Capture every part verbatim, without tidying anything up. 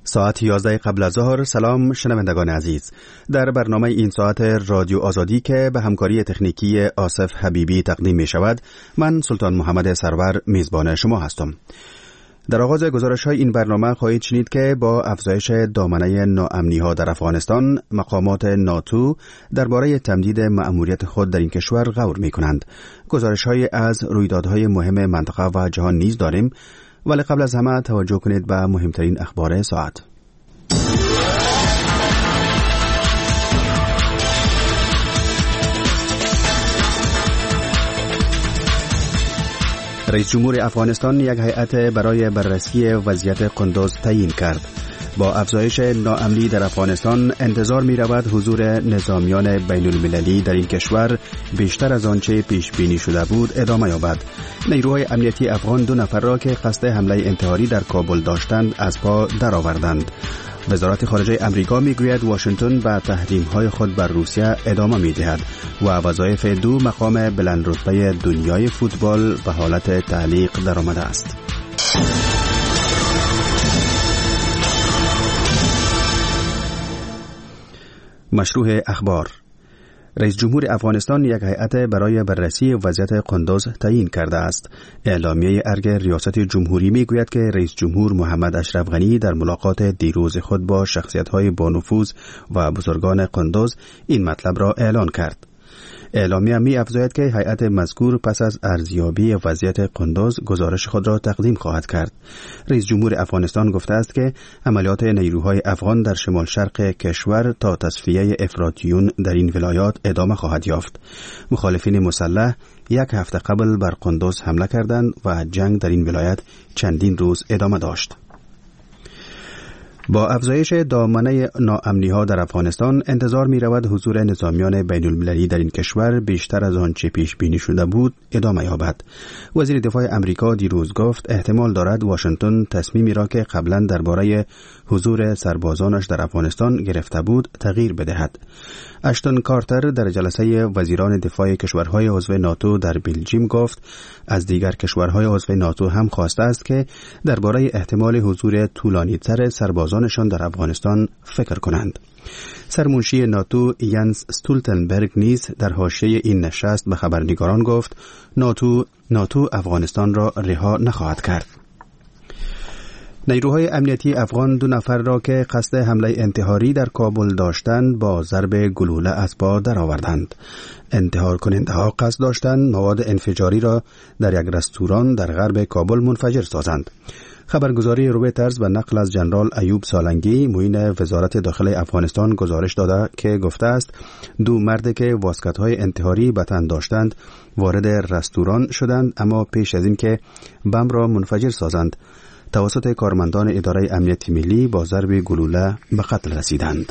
ساعت یازده قبل از ظهر. سلام شنوندگان عزیز، در برنامه این ساعت رادیو آزادی که به همکاری تکنیکی آصف حبیبی تقدیم می شود، من سلطان محمد سرور میزبان شما هستم. در آغاز گزارش های این برنامه خواهید شنید که با افزایش دامنه ناامنی ها در افغانستان، مقامات ناتو درباره تمدید مأموریت خود در این کشور غور می کنند. گزارش های از رویدادهای مهم منطقه و جهان نیز داریم، ولی قبل از همه توجه کنید به مهمترین اخبار ساعت. رئیس جمهور افغانستان یک هیئت برای بررسی وضعیت قندوز تعیین کرد. با افزایش ناامنی در افغانستان انتظار می رود حضور نظامیان بین المللی در این کشور بیشتر از آنچه پیش بینی شده بود ادامه یابد. نیروهای امنیتی افغان دو نفر را که قصد حمله انتحاری در کابل داشتند از پا درآوردند. وزارت خارجه امریکا می گوید واشنگتن به تحریم‌های خود بر روسیه ادامه می دهد و وظایف دو مقام بلند رتبه دنیای فوتبال به حالت تعلیق درآمده است. مشروع اخبار. رئیس جمهور افغانستان یک هیئت برای بررسی وضعیت قندوز تعیین کرده است. اعلامیه ارگ ریاست جمهوری میگوید که رئیس جمهور محمد اشرف غنی در ملاقات دیروز خود با شخصیت‌های با نفوذ و بزرگان قندوز این مطلب را اعلان کرد. اعلامیه می افزاید که هیئت مذکور پس از ارزیابی وضعیت قندوز گزارش خود را تقدیم خواهد کرد. رئیس جمهور افغانستان گفته است که عملیات نیروهای افغان در شمال شرق کشور تا تصفیه افراطیون در این ولایات ادامه خواهد یافت. مخالفین مسلح یک هفته قبل بر قندوز حمله کردند و جنگ در این ولایت چندین روز ادامه داشت. با افزایش دامنه ناامنی ها در افغانستان انتظار می رود حضور نظامیان بین المللی در این کشور بیشتر از آنچه پیش بینی شده بود ادامه یابد. وزیر دفاع امریکا دیروز گفت احتمال دارد واشنگتن تصمیمی را که قبلا درباره حضور سربازانش در افغانستان گرفته بود تغییر بدهد. اشتون کارتر در جلسه وزیران دفاع کشورهای عضو ناتو در بلژیم گفت از دیگر کشورهای عضو ناتو هم خواسته است که درباره احتمال حضور طولانی‌تر سربازانشان در افغانستان فکر کنند. سرمنشی ناتو ینس استولتنبرگ نیز در حاشیه این نشست به خبرنگاران گفت ناتو ناتو افغانستان را رها نخواهد کرد. نیروهای امنیتی افغان دو نفر را که قصد حمله انتحاری در کابل داشتند با ضرب گلوله از پا درآوردند. انتحار کننده ها قصد داشتند مواد انفجاری را در یک رستوران در غرب کابل منفجر سازند. خبرگزاری رویترز و نقل از جنرال ایوب سالنگی معین وزارت داخله افغانستان گزارش داده که گفته است دو مرد که واسکت‌های انتحاری به تن داشتند وارد رستوران شدند، اما پیش از این که بم را منفجر سازند توسط کارمندان اداره امنیت ملی با ضرب گلوله به قتل رسیدند.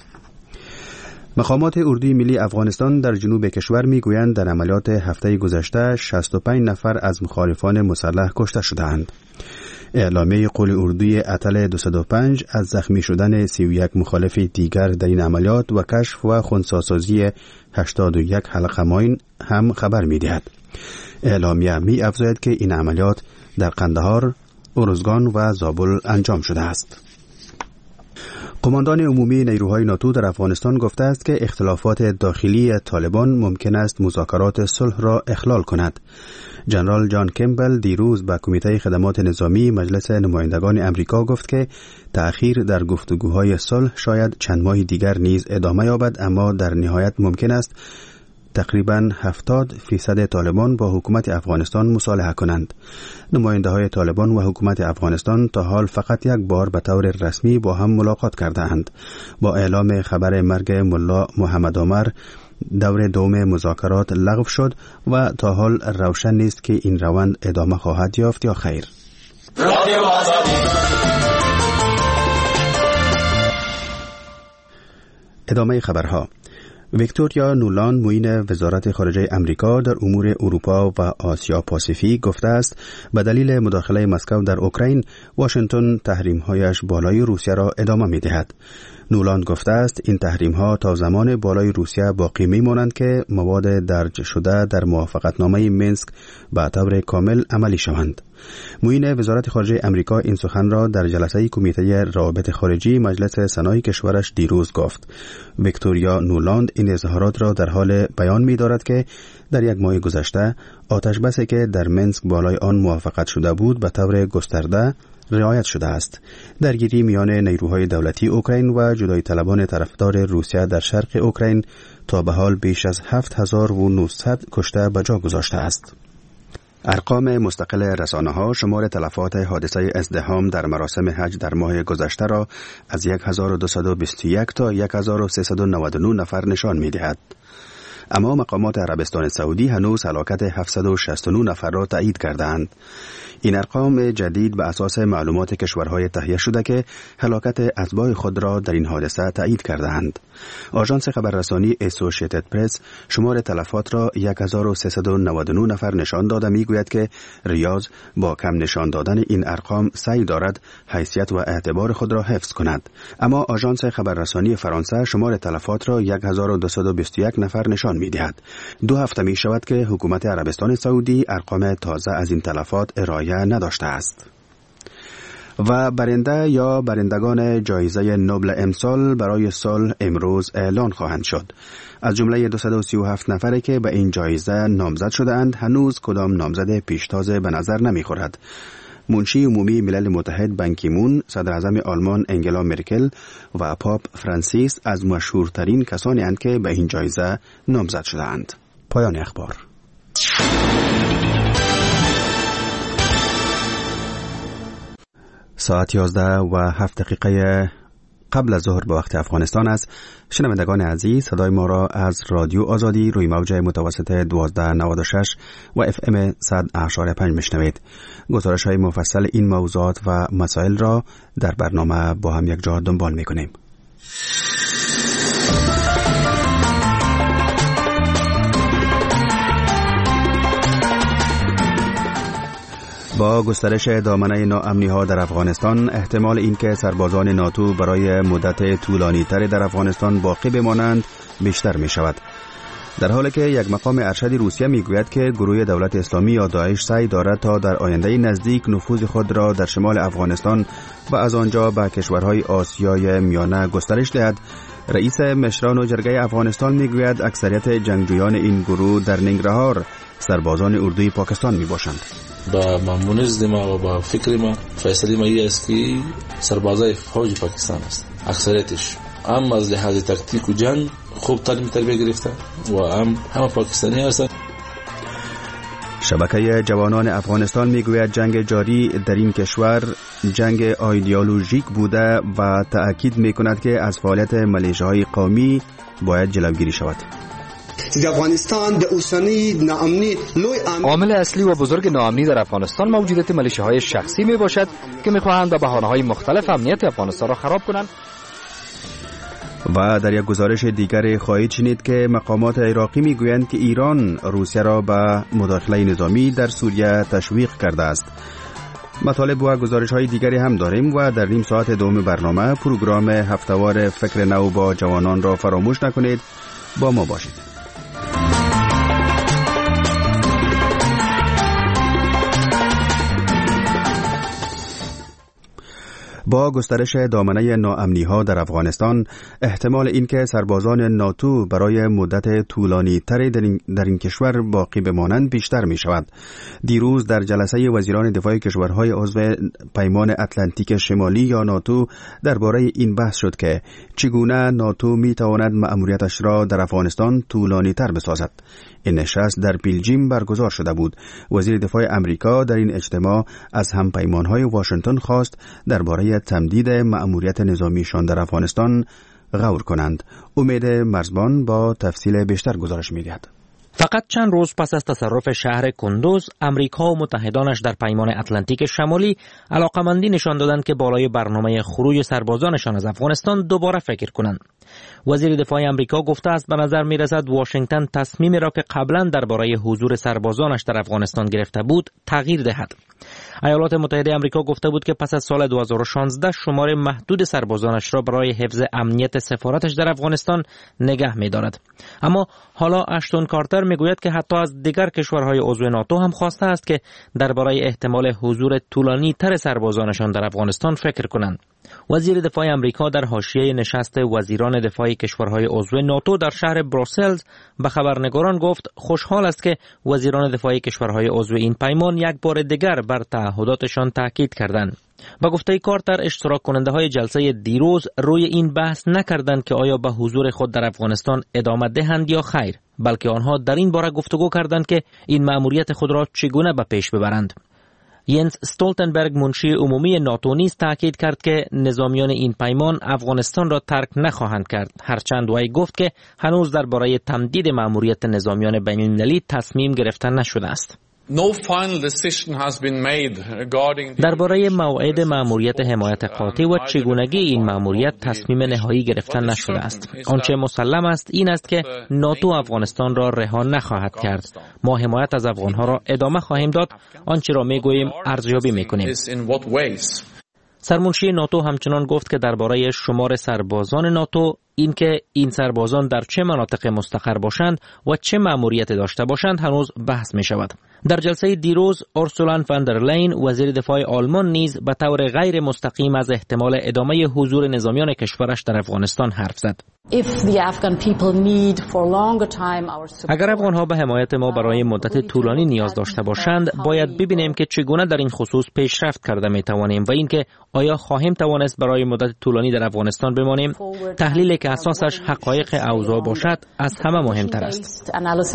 مقامات اردوی ملی افغانستان در جنوب کشور میگویند در عملیات هفته گذشته شصت و پنج نفر از مخالفان مسلح کشته شدند. اعلامیه قول اردوی اتل دویست و پنج از زخمی شدن سی و یک مخالف دیگر در این عملیات و کشف و خنثی‌سازی هشتاد و یک حلقه ماین هم خبر می‌دهد. اعلامیه می افزاید که این عملیات در قندهار، ارزگان و زابل انجام شده است. قماندان عمومی نیروهای ناتو در افغانستان گفته است که اختلافات داخلی طالبان ممکن است مذاکرات صلح را اخلال کند. جنرال جان کمبل دیروز به کمیته خدمات نظامی مجلس نمایندگان امریکا گفت که تأخیر در گفتگوهای صلح شاید چند ماه دیگر نیز ادامه یابد، اما در نهایت ممکن است تقریباً هفتاد فیصد طالبان با حکومت افغانستان مصالحه کنند. نماینده های طالبان و حکومت افغانستان تا حال فقط یک بار به طور رسمی با هم ملاقات کرده اند. با اعلام خبر مرگ ملا محمد عمر دور دوم مذاکرات لغو شد و تا حال روشن نیست که این روند ادامه خواهد یافت یا خیر. ادامه خبرها. ویکتوریا نولان معین وزارت خارجه امریکا در امور اروپا و آسیا پاسیفیک گفته است به دلیل مداخله مسکو در اوکراین واشنگتن تحریم‌هایش بالای روسیه را ادامه می‌دهد. نولان گفته است این تحریم‌ها تا زمان بالای روسیه باقی می‌مانند که مواد درج شده در موافقتنامه مینسک به طور کامل عملی شوند. معین وزارت خارجه امریکا این سخن را در جلسه کمیته روابط خارجی مجلس سنای کشورش دیروز گفت. ویکتوریا نولاند این اظهارات را در حال بیان می دارد که در یک ماه گذشته آتش بسی که در منسک بالای آن موافقت شده بود به طور گسترده رعایت شده است. درگیری میان نیروهای دولتی اوکراین و جدایی طلبان طرفدار روسیه در شرق اوکراین تا به حال بیش از هفت هزار و نهصد کشته به جا گذاشته است. ارقام مستقل رسانه‌ها شمار تلفات حادثه ازدحام در مراسم حج در ماه گذشته را از یک هزار و دویست و بیست و یک تا یک هزار و سیصد و نود و نه نفر نشان می‌دهد. اما مقامات عربستان سعودی هنوز هلاکت هفتصد و شصت و نه نفر را تایید کردند. این ارقام جدید به اساس معلومات کشورهای تهیه شده که هلاکت اتباع خود را در این حادثه تایید کردند. آژانس خبررسانی اسوسییتد پرس شمار تلفات را یک هزار و سیصد و نود و نه نفر نشان داده میگوید که ریاض با کم نشان دادن این ارقام سعی دارد حیثیت و اعتبار خود را حفظ کند. اما آژانس خبررسانی فرانسه شمار تلفات را یک هزار و دویست و بیست و یک نفر نشان میدهد. دو هفته می شود که حکومت عربستان سعودی ارقام تازه از این تلفات ارائه نداشته است. و برنده یا برندگان جایزه نوبل امسال برای سال امروز اعلان خواهند شد. از جمله دویست و سی و هفت نفری که به این جایزه نامزد شده اند هنوز کدام نامزد پیشتاز به نظر نمی خورد. منشی عمومی ملل متحد بان کی مون، صدر اعظم آلمان انگلا مرکل و پاپ فرانسیس از مشهورترین کسانی اند که به این جایزه نامزد شده اند. پایان اخبار. ساعت یازده و هفت دقیقه قبل از ظهر به وقت افغانستان است. شنوندگان عزیز، صدای ما را از رادیو آزادی روی موج متوسط دوازده نود و شش و اف ام صد اشاره پنج میشنوید. گزارش های مفصل این موضوعات و مسائل را در برنامه با هم یک جا دنبال میکنیم. با گسترش دامنه ناامنی ها در افغانستان، احتمال اینکه سربازان ناتو برای مدت طولانی تری در افغانستان باقی بمانند بیشتر می شود. در حالی که یک مقام ارشد روسیه می گوید که گروه دولت اسلامی یا داعش سعی دارد تا در آینده نزدیک نفوذ خود را در شمال افغانستان و از آنجا به کشورهای آسیای میانه گسترش دهد، رئیس مشران و جرگه افغانستان می گوید اکثریت جنگجویان این گروه در ننگرهار سربازان اردوی پاکستان می باشند. با مامونز ما و با فکر ما فیصله ما این است که سربازای فوج پاکستان است اکثریتش، هم از لحاظ تاکتیک و جنگ خوب تعلیم تربیه گرفته و هم همه پاکستانی هستند. شبکه جوانان افغانستان میگوید جنگ جاری در این کشور جنگ ایدئولوژیک بوده و تأکید میکند که از فعالیت ملیشه‌های قومی باید جلوگیری شود. افغانستان در اوسنی ناامنی عامل اصلی و بزرگ ناامنی در افغانستان موجودیت ملیشه‌های شخصی می باشد که می‌خواهند به بهانه‌های مختلف امنیت افغانستان را خراب کنند. و در یک گزارش دیگر خواهید شنید که مقامات عراقی میگویند که ایران روسیه را به مداخله نظامی در سوریه تشویق کرده است. مطالب و گزارش‌های دیگری هم داریم و در نیم ساعت دوم برنامه پروگرام هفته‌وار فکر نو با جوانان را فراموش نکنید. با ما باشید. با گسترش دامنه ناامنی ها در افغانستان، احتمال اینکه سربازان ناتو برای مدت طولانی تری در این, در این کشور باقی بمانند بیشتر می شود. دیروز در جلسه وزیران دفاع کشورهای عضو پیمان اتلانتیک شمالی یا ناتو درباره این بحث شد که چگونه ناتو می تواند مأموریتش را در افغانستان طولانی تر بسازد. این نشست در بلژیم برگزار شده بود. وزیر دفاع امریکا در این اجتماع از همپیمانهای واشنگتن خواست درباره تمدید مأموریت نظامیشان در افغانستان غور کنند. امید مرزبان با تفصیل بیشتر گزارش می‌دهد. فقط چند روز پس از تصرف شهر کندوز، امریکا و متحدانش در پیمان اتلانتیک شمالی علاقمندی نشان دادند که بالای برنامه خروج سربازانشان از افغانستان دوباره فکر کنند. وزیر دفاع آمریکا گفته است به نظر می رسد واشنگتن تصمیمی را که قبلا درباره حضور سربازانش در افغانستان گرفته بود تغییر دهد. ایالات متحده آمریکا گفته بود که پس از سال دو هزار و شانزده شمار محدود سربازانش را برای حفظ امنیت سفارتش در افغانستان نگه می دارد. اما حالا اشتون کارتر می گوید که حتی از دیگر کشورهای عضو ناتو هم خواسته است که درباره احتمال حضور طولانی تر سربازانشان در افغانستان فکر کنند. وزیر دفاع آمریکا در حاشیه نشست وزیران دفاع کشورهای عضو ناتو در شهر بروسل به خبرنگاران گفت خوشحال است که وزیران دفاع کشورهای عضو این پیمان یک بار دیگر بر تعهداتشان تاکید کردند. با گفته کارتر اشتراک کننده های جلسه دیروز روی این بحث نکردند که آیا به حضور خود در افغانستان ادامه دهند یا خیر، بلکه آنها در این باره گفتگو کردند که این مأموریت خود را چگونه به پیش ببرند. ینس استولتنبرگ منشی عمومی ناتو نیز تاکید کرد که نظامیان این پیمان افغانستان را ترک نخواهند کرد، هرچند وی گفت که هنوز درباره تمدید مأموریت نظامیان بین‌المللی تصمیم گرفته نشده است. No final decision has been made regarding درباره موعد مأموریت حمایت قاطع و چگونگی این مأموریت تصمیم نهایی گرفته نشده است. آنچه مسلم است این است که ناتو افغانستان را رها نخواهد کرد. ما حمایت از افغانها را ادامه خواهیم داد. آنچه را میگوییم ارزیابی میکنیم. سرمنشی ناتو همچنان گفت که درباره شمار سربازان ناتو، اینکه این سربازان در چه مناطق مستقر باشند و چه مأموریت داشته باشند هنوز بحث می شود. در جلسه دیروز اورسولا فان در لین وزیر دفاع آلمان نیز به طور غیر مستقیم از احتمال ادامه حضور نظامیان کشورش در افغانستان حرف زد. اگر افغانها به حمایت ما برای مدت طولانی نیاز داشته باشند، باید ببینیم که چگونه در این خصوص پیشرفت کرده می توانیم و اینکه آیا خواهیم توانست برای مدت طولانی در افغانستان بمانیم. تحلیلی که اساسش حقایق اوضاع باشد از همه مهمتر است.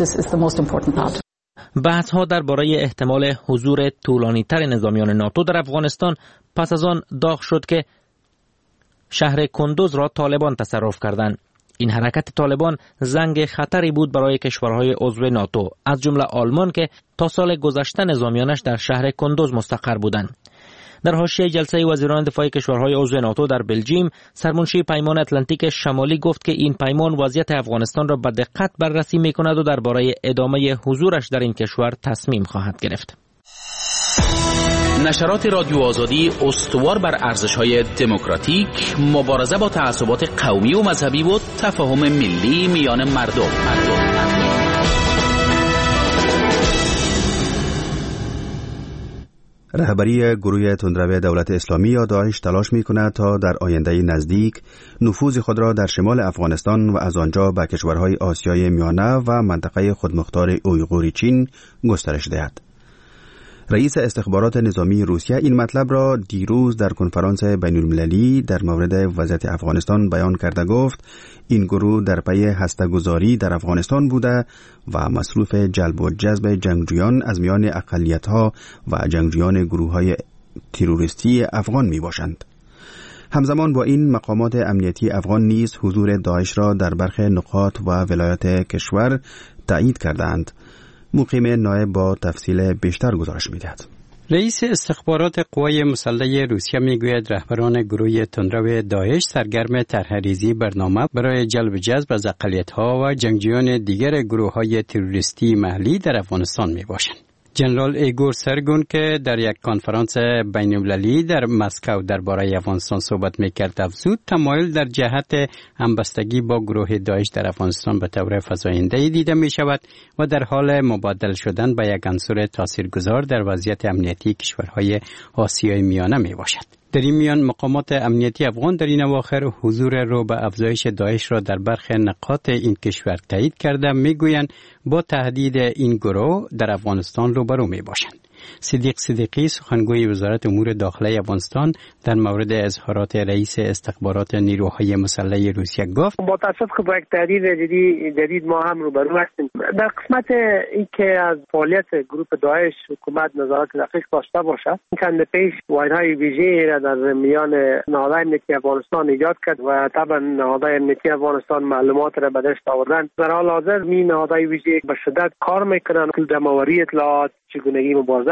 بحث ها درباره احتمال حضور طولانی تر نظامیان ناتو در افغانستان پس از آن داغ شد که شهر کندوز را طالبان تصرف کردند. این حرکت طالبان زنگ خطری بود برای کشورهای عضو ناتو، از جمله آلمان که تا سال گذشته نظامیانش در شهر کندوز مستقر بودند. در حاشیه جلسه وزیران دفاع کشورهای عضو ناتو در بلژیم، سرمنشی پیمان اتلانتیک شمالی گفت که این پیمان وضعیت افغانستان را به دقت بررسی می‌کند و درباره ادامه حضورش در این کشور تصمیم خواهد گرفت. نشرات رادیو آزادی استوار بر ارزش‌های دموکراتیک، مبارزه با تعصبات قومی و مذهبی و تفاهم ملی میان مردم. مردم. رهبری گروه تندرو دولت اسلامی یا داعش تلاش می‌کند تا در آینده نزدیک نفوذ خود را در شمال افغانستان و از آنجا به کشورهای آسیای میانه و منطقه خودمختار اویغوری چین گسترش دهد. رئیس استخبارات نظامی روسیه این مطلب را دیروز در کنفرانس بین‌المللی در مورد وضعیت افغانستان بیان کرده گفت این گروه در پی هسته‌گذاری در افغانستان بوده و مصروف جلب و جذب جنگجویان از میان اقلیت‌ها و جنگجویان گروه‌های تروریستی افغان میباشند. همزمان با این مقامات امنیتی افغان نیز حضور داعش را در برخی نقاط و ولایات کشور تایید کردند. مقیم نایب با تفصیل بیشتر گزارش می‌دهد. رئیس استخبارات قوای مسلح روسیه میگوید رهبران گروه تندرو داعش سرگرم طرح‌ریزی برنامه برای جلب جذب از اقلیت‌ها و جنگجویان دیگر گروه‌های تروریستی محلی در افغانستان میباشند. جنرال ایگور سرگون که در یک کنفرانس بین‌المللی در مسکو درباره افغانستان صحبت میکرد افزود تمایل در جهت همبستگی با گروه داعش در افغانستان به طور فزاینده دیده می شود و در حال مبادله شدن به یک عنصر تاثیرگذار در وضعیت امنیتی کشورهای آسیای میانه می باشد. در این میان مقامات امنیتی افغان در این اواخر حضور رو به افزایش داعش را در برخی نقاط این کشور تایید کرده میگویند با تهدید این گروه در افغانستان روبرو می باشند. صدیق صدیقی سخنگوی وزارت امور داخلی افغانستان در مورد اظهارات رئیس استخبارات نیروهای مسلح روسیه گفت با تاسف که با یک تهدید جدید جدید ما هم روبرو هستیم. در قسمت اینکه از فعالیت گروه داعش حکومت نظارت دقیق داشته باشد، چند پیش واحدهای ویژه‌ای را در میان نهادهای امنیتی افغانستان ایجاد کرد و طبعا نهادهای امنیتی افغانستان معلومات را به دست آوردند. در حال حاضر می نهادهای ویژه به شدت کار میکنند که جمع‌آوری اطلاعات، چگونگی مبارزه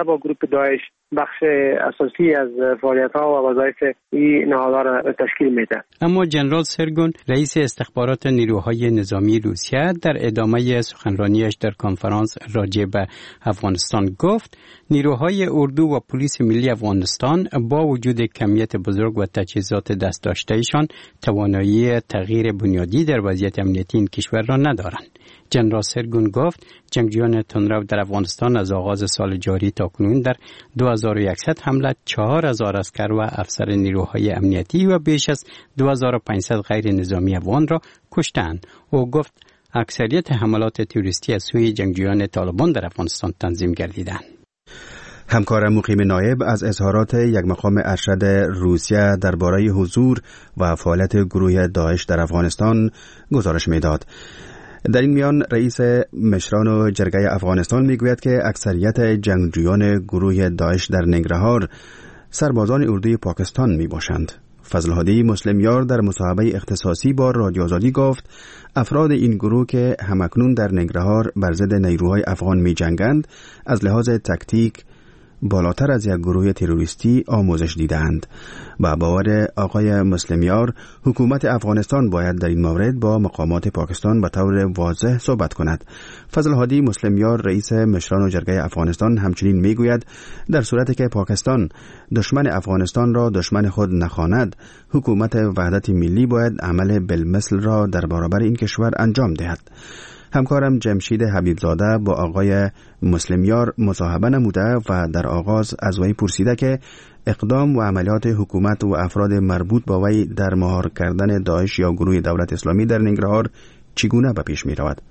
مبارزه با گروه داعش بخش اساسی از فعالیت‌ها و وظایف این نهادها را تشکیل میده. اما جنرال سرگون رئیس استخبارات نیروهای نظامی روسیه در ادامه سخنرانیش در کنفرانس راجع به افغانستان گفت نیروهای اردو و پلیس ملی افغانستان با وجود کمیت بزرگ و تجهیزات دست داشته‌ایشان توانایی تغییر بنیادی در وضعیت امنیتی این کشور را ندارند. جنرال سرگون گفت جنگجویان تندرو در افغانستان از آغاز سال جاری تا کنون در دو هزار و صد حمله چهار هزار اسکر و افسر نیروهای امنیتی و بیش از دو هزار و پانصد غیر نظامی افغان را کشتند. او گفت اکثریت حملات تروریستی از سوی جنگجویان طالبان در افغانستان تنظیم گردیدند. همکار مقیم نایب از اظهارات یک مقام ارشد روسیه درباره حضور و فعالیت گروه داعش در افغانستان گزارش می‌داد. در این میان رئیس مشران و جرگه افغانستان میگوید که اکثریت جنگجویان گروه داعش در ننگرهار سربازان اردوی پاکستان می باشند. فضل‌هادی مسلمیار در مصاحبه اختصاصی با رادیو آزادی گفت افراد این گروه که همکنون در ننگرهار بر ضد نیروهای افغان می جنگند از لحاظ تکتیک بالاتر از یک گروه تروریستی آموزش دیدند. با باور آقای مسلمیار حکومت افغانستان باید در این مورد با مقامات پاکستان به طور واضح صحبت کند. فضل‌هادی مسلمیار رئیس مشران و جرگه افغانستان همچنین میگوید در صورتی که پاکستان دشمن افغانستان را دشمن خود نخواند حکومت وحدت ملی باید عمل بالمثل را در برابر این کشور انجام دهد. همکارم جمشید حبیبزاده با آقای مسلمیار مصاحبه نموده و در آغاز از وی پرسیده که اقدام و عملیات حکومت و افراد مربوط با وی در مهار کردن داعش یا گروه دولت اسلامی در ننگرهار چگونه به پیش می رود؟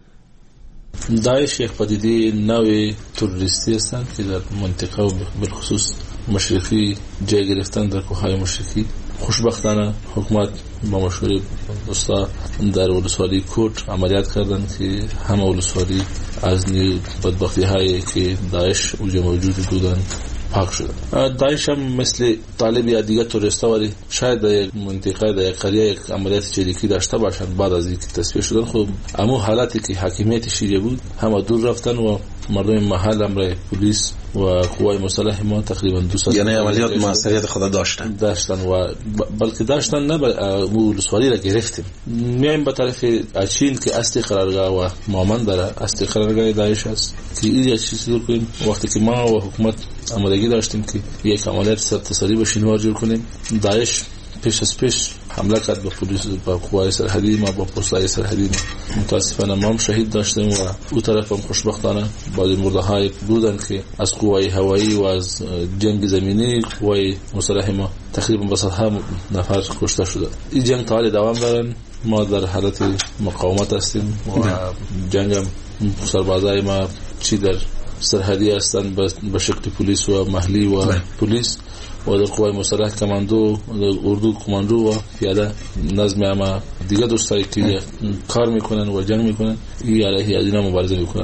داعش یک پدیده نوع تروریستی هستند که در منطقه و بالخصوص مشرقی جای گرفتن در کوههای مشرقی. خوشبختانه حکومت با مشوره دوستا در ولسوالی کوٹ عملیات کردن که همه ولسوالی از بدبختی هایی که داعش اونجا موجود بودن پاک شدن. داعش هم مثل طالب یا دیگر تروریستا ولی شاید در یک منطقه در یک قریه یک عملیات چریکی داشته باشند بعد از اینکه تصفیه شدن. خب اما حالتی که حاکمیت شیعه بود همه دور رفتن و مردم محل امر پلیس و قوای مسلح ما تقریبا دو سال یعنی عملیات موثریت خود داشتن داشتن و بلکه داشتن نه ولسوالی را گرفتیم. میایم به طرف اچین که اصلی قرارگاه و مامن داره اصلی قرارگاه داعش است که این چیزی رو کنیم. وقتی که ما و حکومت آمادگی داشتیم که یک عملیات اتصالی با شینوار جور کنیم داعش پیش از پیش حمله کرد به پلیس با قوای سرحدی ما با پست‌های سرحدی ما. متاسفانه ما هم شهید داشتیم و اون طرف هم خوشبختانه بعضی مرده‌های بودن که از قوای هوایی و از جنگ زمینی قوای مسلح ما تقریبا به صدها نفر کشته شده. این جنگ تا حال دوام دارن. ما در حالت مقاومت هستیم و جنگ هم سربازای ما چی در سرحدی هستن به شکل پلیس و محلی و پلیس و در قوای مسلح کماندو اردو کماندو و پیاده نظم اما دیگه دوستایی که کار میکنن و جنگ میکنن این علیه از اینا مبارزه میکنن.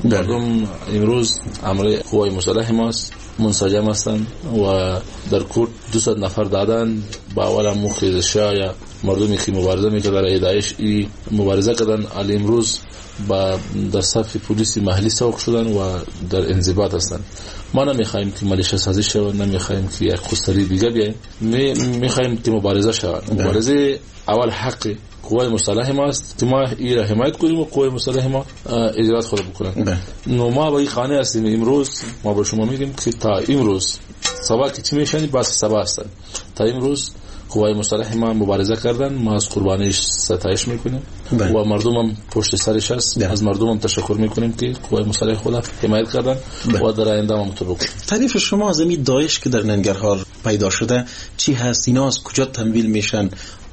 مردم امروز امر قوای مسلح ماست منسجم هستن و در کوت دویست نفر دادن با اول مخیزشا یا مردمی که مبارزه میکنن برای داعش این مبارزه کردن. علی امروز با در صف پلیس محلی سوق شدن و در انضباط هستن. ما نمیخوایم که ملیشه سازی شود، نمیخوایم که یک خستری دیگه بیایم، میخوایم که مبارزه شود. مبارزه اول حق قوای مسلح ما است که ما این را حمایت کنیم و قوای مسلح ما اجرات خود بکنن. نو ما با این خانه هستیم. امروز ما به شما میگیم که تا امروز سبا که چی میشنی بس سبا هستن. تا امروز قوای مسلح ما مبارزه کردن، ما از قربانیش ستایش میکنیم و مردم هم پشت سرش هست. از مردم هم تشکر میکنیم که قوای مسلح خود حمایت کردن و در آینده هم همونطور بکنیم. تعریف شما از این داعش که در ننگرهار پیدا شده چی هست؟ اینا از کجا تمویل میشن؟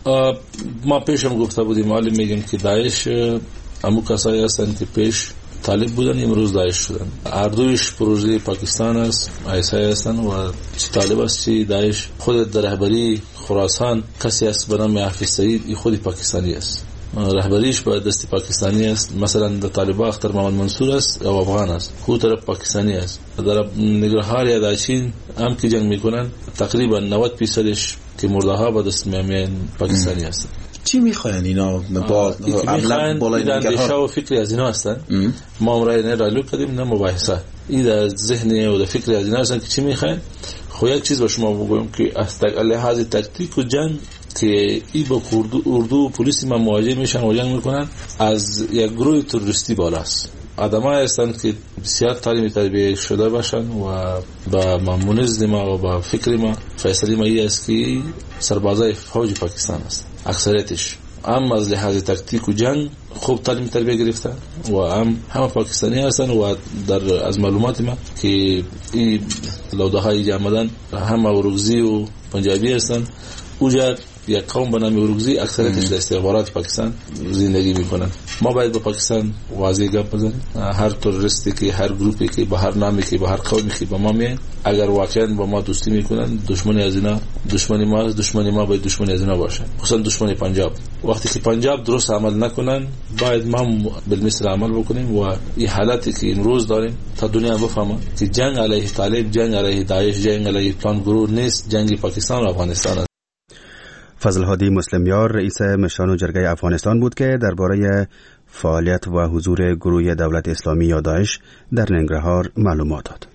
ما پیش هم گفته بودیم حالی میگیم که داعش همو کسایی هستن که پیش طالب بودن امروز داعش شدن. هر دویش پروژه پاکستان است، ایسای هستن و چی طالب است چی داعش. خود در رهبری خراسان کسی است به نام حافظ سعید، این خودی پاکستانی است، رهبریش با دست پاکستانی است. مثلا در طالبان اختر محمد منصور است او افغان است، خود طرف پاکستانی است. در ننگرهار یا داعشین هم که جنگ میکنن تقریبا نود درصدش که مرده ها با دست میامین پاکستانی هستند. چی میخواین اینا با عملا بالای ننگرهار؟ و فکری از اینا هستن. ما امرای نه رالو کردیم نه مباحثه. این در ذهن و در فکر از اینا هستن که چی میخواین. خب یک چیز با شما بگویم که از لحاظ تاکتیک و جنگ که ای با اردو و پلیس ما مواجه میشن و جنگ میکنن، از یک گروه تروریستی بالاست. آدمایی هستند که بسیار تعلیم تربیت شده باشن و با مامونیزم ما و با فکر ما فیصله ما این است که سربازای فوج پاکستان است اکثریتش، هم از لحاظ تاکتیک و جنگ خوب تعلیم تربیت گرفتن و هم همه پاکستانی هستن و در از معلومات ما که این لوده های آمدن همه اورگزی و پنجابی هستن. اوجا یک قوم به نام اورگزی اکثریتش در استخبارات پاکستان زندگی میکنن. ما باید به پاکستان واضح گپ بزنیم، هر تروریستی که هر گروپی که به هر نامی که به هر قومی که به ما میاد، اگر واقعا با ما دوستی میکنن، دشمنی از اینا دشمنی ما است، دشمنی ما باید دشمنی از اینا باشه، خصوصا دشمنی پنجاب. وقتی که پنجاب درست عمل نکنن باید ما بالمثل عمل بکنیم و این حالتی که امروز داریم تا دنیا بفهمه که جنگ علیه طالب، جنگ علیه داعش، جنگ علیه پلان گروه نیست، جنگ پاکستان و افغانستان است. فضل هادی مسلمیار رئیس مشران و جرگه افغانستان بود که درباره فعالیت و حضور گروه دولت اسلامی یا داعش در ننگرهار معلومات داد.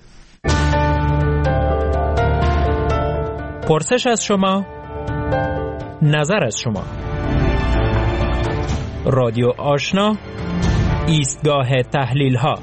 پرسش از شما، نظر از شما. رادیو آشنا، ایستگاه تحلیل ها.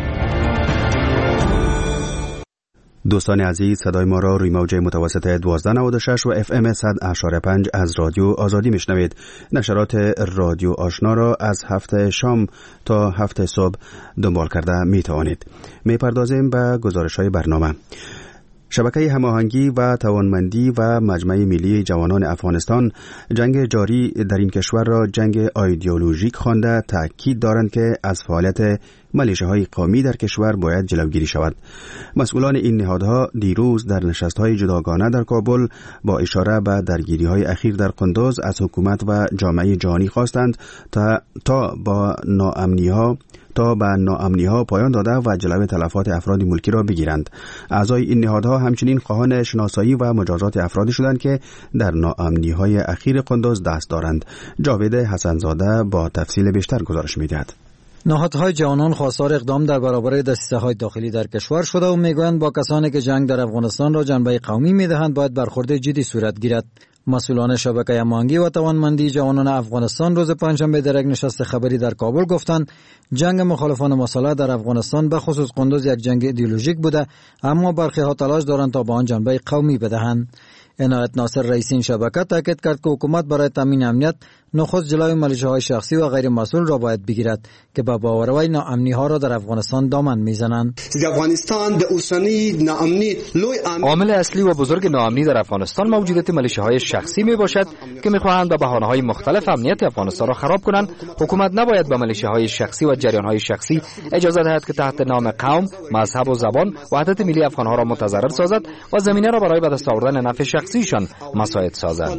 دوستان عزیز، صدای ما را روی موج متوسط دوازده نود و شش و اف ام صد اشاره پنج از رادیو آزادی میشنوید. نشرات رادیو آشنا را از هفته شام تا هفته صبح دنبال کرده می توانید. می پردازیم به گزارش های برنامه. شبکه هماهنگی و توانمندی و مجمع ملی جوانان افغانستان جنگ جاری در این کشور را جنگ ایدئولوژیک خوانده تاکید دارند که از فعالیت ملیشه‌های قومی در کشور باید جلوگیری شود. مسئولان این نهادها دیروز در نشست‌های جداگانه در کابل با اشاره به درگیری‌های اخیر در قندوز از حکومت و جامعه جهانی خواستند تا تا با ناامنی‌ها تا به ناامنی‌ها پایان داده و جلوی تلفات افراد ملکی را بگیرند. اعضای این نهادها همچنین خواهان شناسایی و مجازات افرادی شدند که در ناامنی‌های اخیر قندوز دست دارند. جاوید حسنزاده با تفصیل بیشتر گزارش می‌دهد. نهادهای جوانان خواستار اقدام در برابر دسیسه‌های داخلی در کشور شده و میگویند با کسانی که جنگ در افغانستان را جنبه قومی میدهند باید برخورد جدی صورت گیرد. مسئولان شبکه هماهنگی و توانمندی جوانان افغانستان روز پنجشنبه در یک نشست خبری در کابل گفتند جنگ مخالفان مسلح در افغانستان به خصوص قندوز یک جنگ ایدئولوژیک بوده، اما برخی ها تلاش دارند تا به آن جنبه قومی بدهند. عنایت ناصر رئیس این شبکه تاکید کرد که حکومت برای تامین امنیت نخست جلوی ملیشه‌های شخصی و غیر مسئول را باید بگیرد که با باوروی ناامنی ها را در افغانستان دامن میزنند. افغانستان د اوسنی ناامنی لوی عامل اصلی و بزرگ ناامنی در افغانستان موجودیت ملیشه‌های شخصی می باشد که می‌خواهند با بهانه‌های مختلف امنیت افغانستان را خراب کنند. حکومت نباید به ملیشه‌های شخصی و جریان‌های شخصی اجازه دهد که تحت نام قوم، مذهب و زبان وحدت ملی افغان‌ها را متضرر سازد و زمینه را برای به دست آوردن نفع شخصیشان مساعد سازد.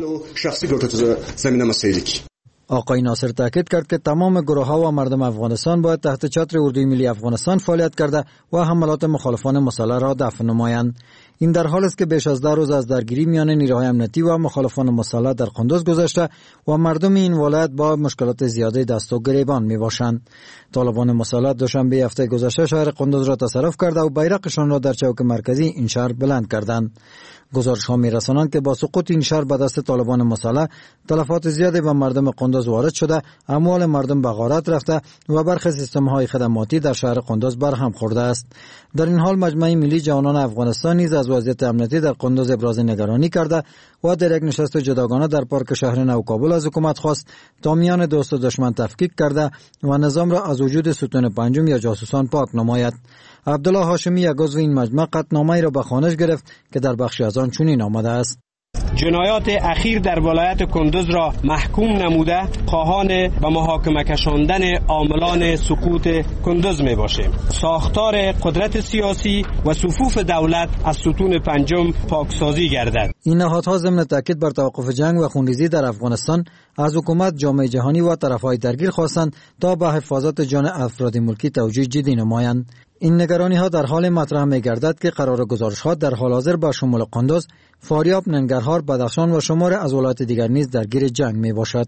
آقای ناصر تاکید کرد که تمام گروه‌ها و مردم افغانستان باید تحت چتر اردوی ملی افغانستان فعالیت کرده و حملات مخالفان مسلح را دفع نمایند. این در حالی است که بیش از ده روز از درگیری میان نیروهای امنیتی و مخالفان مسلح در قندوز گذشته و مردم این ولایت با مشکلات زیاده دست و گریبان میباشند. طالبان مسلح دوشنبه هفته گذشته شهر قندوز را تصرف کرده و بیرقشان را در چوک مرکزی این شهر بلند کردند. گزارش‌ها می‌رسانند که با سقوط این شهر به دست طالبان مسلح تلفات زیادی به مردم قندوز وارد شده، اموال مردم به غارت رفته و برخی سیستم‌های خدماتی در شهر قندوز برهم خورده است. در این حال مجمع ملی جوانان افغانستان نیز از وضعیت امنیتی در قندوز ابراز نگرانی کرده و در یک نشست جداگانه در پارک شهر نو کابل از حکومت خواست تا میان دوست و دشمن تفکیک کرده و نظام را از وجود ستون پنجم یا جاسوسان پاک نماید. عبدالله هاشمی یک عضو این مجمع قطعنامه‌ای را به خوانش گرفت که در بخشی از آن چنین آمده است: جنایات اخیر در ولایت کندوز را محکوم نموده خواهان به محاکمه کشاندن عاملان سقوط کندوز می باشیم. ساختار قدرت سیاسی و صفوف دولت از ستون پنجم پاکسازی گردد. این نهادها ضمن تاکید بر توقف جنگ و خونریزی در افغانستان از حکومت، جامعه جهانی و طرفهای درگیر خواستند تا به حفاظت جان افراد ملکی توجه جدی نمایند. این نگرانی ها در حال مطرح می گردد که قرار گزارش ها در حال حاضر با شمول قندوز، فاریاب، ننگرهار، بدخشان و شمار از ولایات دیگر نیز درگیر جنگ می باشد.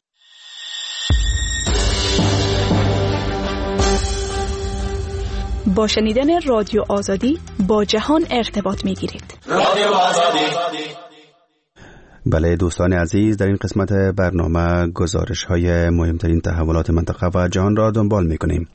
با شنیدن رادیو آزادی با جهان ارتباط می‌گیرید. رادیو آزادی. بله دوستان عزیز، در این قسمت برنامه گزارش‌های مهمترین تحولات منطقه و جهان را دنبال می‌کنیم.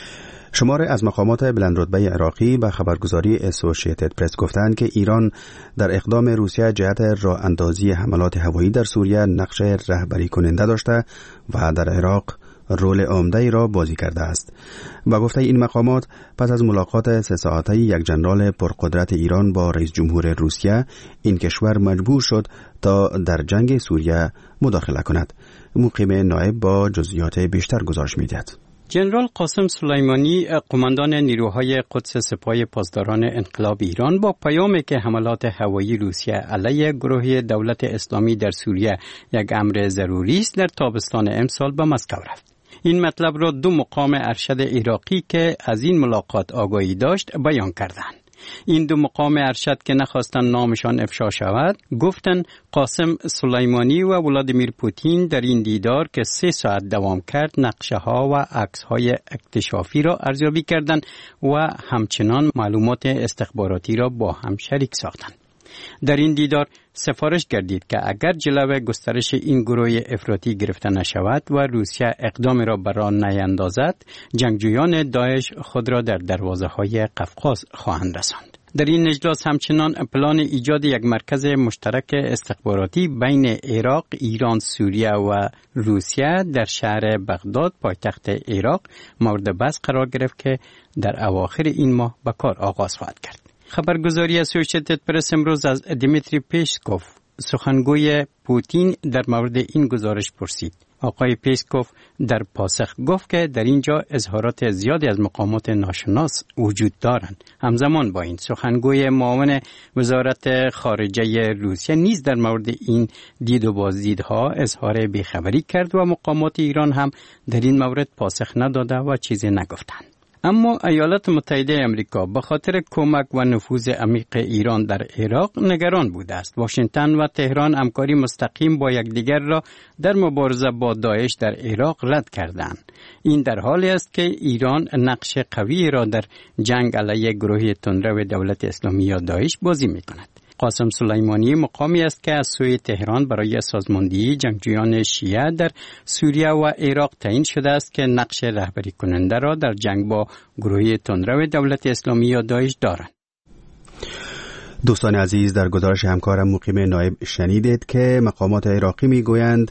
شماره از مقامات بلندرتبه عراقی به خبرگزاری اسوسییتد پرس گفتند که ایران در اقدام روسیه جهت راه اندازی حملات هوایی در سوریه نقش رهبری کننده داشته و در عراق رول عمده‌ای را بازی کرده است. با گفته این مقامات، پس از ملاقات سه ساعته یک ژنرال پرقدرت ایران با رئیس جمهور روسیه، این کشور مجبور شد تا در جنگ سوریه مداخله کند. مقیم نایب با جزئیات بیشتر گزارش می‌دهد. جنرال قاسم سلیمانی، قماندان نیروهای قدس سپاه پاسداران انقلاب ایران، با پیامی که حملات هوایی روسیه علیه گروه دولت اسلامی در سوریه یک امر ضروری است، در تابستان امسال به مسکو رفت. این مطلب را دو مقام ارشد عراقی که از این ملاقات آگاهی داشت بیان کردند. این دو مقام ارشد که نخواستن نامشان افشا شود، گفتند قاسم سلیمانی و ولادیمیر پوتین در این دیدار که سه ساعت دوام کرد نقشه ها و عکس های اکتشافی را ارزیابی کردند و همچنان معلومات استخباراتی را با هم شریک ساختند. در این دیدار سفارش گردید که اگر جلوه گسترش این گروه افراطی گرفته نشود و روسیه اقدام را بر آن نیندازد، جنگجویان داعش خود را در دروازه های قفقاز خواهند رساند. در این اجلاس همچنان پلان ایجاد یک مرکز مشترک استخباراتی بین عراق، ایران، سوریه و روسیه در شهر بغداد پایتخت عراق مورد بحث قرار گرفت که در اواخر این ماه به کار آغاز خواهد کرد. خبرگزاری اسوسییتد پرس امروز از دیمیتری پیسکوف، سخنگوی پوتین، در مورد این گزارش پرسید. آقای پیسکوف در پاسخ گفت که در اینجا اظهارات زیادی از مقامات ناشناس وجود دارند. همزمان با این، سخنگوی معاون وزارت خارجه روسیه نیز در مورد این دید و بازدیدها اظهار بیخبری کرد و مقامات ایران هم در این مورد پاسخ نداده و چیزی نگفتند. اما ایالات متحده آمریکا به خاطر کمک و نفوذ عمیق ایران در عراق نگران بوده است. واشنگتن و تهران همکاری مستقیم با یکدیگر را در مبارزه با داعش در عراق رد کردند. این در حالی است که ایران نقش قوی را در جنگ علیه گروه تندرو دولت اسلامی یا داعش بازی می‌کند. قاسم سلیمانی مقامی است که از سوی تهران برای سازماندهی جنگجویان شیعه در سوریه و عراق تعیین شده است که نقش رهبری کننده را در جنگ با گروه تندرو دولت اسلامی یا داعش دارند. دوستان عزیز، در گزارش همکارم مقیم نایب شنیدید که مقامات عراقی میگویند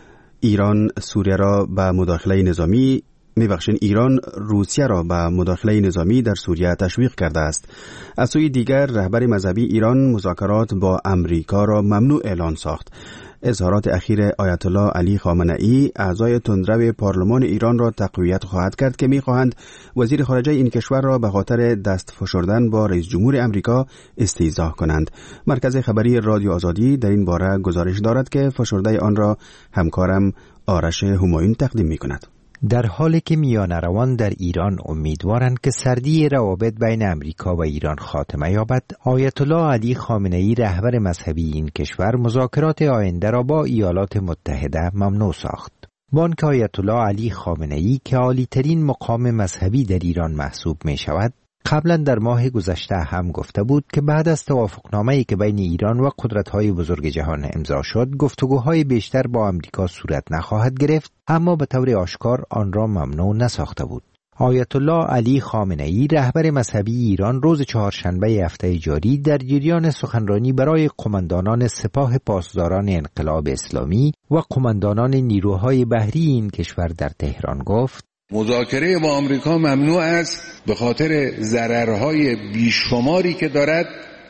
ایران سوریه را به مداخله نظامی میبخشین ایران روسیه را به مداخله نظامی در سوریه تشویق کرده است. از سوی دیگر رهبر مذهبی ایران مذاکرات با امریکا را ممنوع اعلان ساخت. اظهارات اخیر آیت الله علی خامنه‌ای اعضای تندرو پارلمان ایران را تقویت خواهد کرد که میخواهند وزیر خارجه این کشور را به خاطر دست فشردن با رئیس جمهور امریکا استیضاح کنند. مرکز خبری رادیو آزادی در این باره گزارش دارد که فشرده آن را همکارم آرش همایون تقدیم میکند. در حالی که میانروان در ایران امیدوارند که سردی روابط بین امریکا و ایران خاتمه یابد، آیت الله علی خامنه‌ای رهبر مذهبی این کشور مذاکرات آینده را با ایالات متحده ممنوع ساخت. بانک آیت الله علی خامنه‌ای که عالی‌ترین مقام مذهبی در ایران محسوب می شود، قبلا در ماه گذشته هم گفته بود که بعد از توافقنامه‌ای که بین ایران و قدرت‌های بزرگ جهان امضا شد، گفتگوهای بیشتر با آمریکا صورت نخواهد گرفت، اما به طور آشکار آن را ممنوع نساخته بود. آیت الله علی خامنه‌ای رهبر مذهبی ایران روز چهارشنبه هفته جاری در جریان سخنرانی برای قماندانان سپاه پاسداران انقلاب اسلامی و قماندانان نیروهای بحری این کشور در تهران گفت: مذاکره با آمریکا ممنوع است به خاطر ضررهای بیشماری که دارد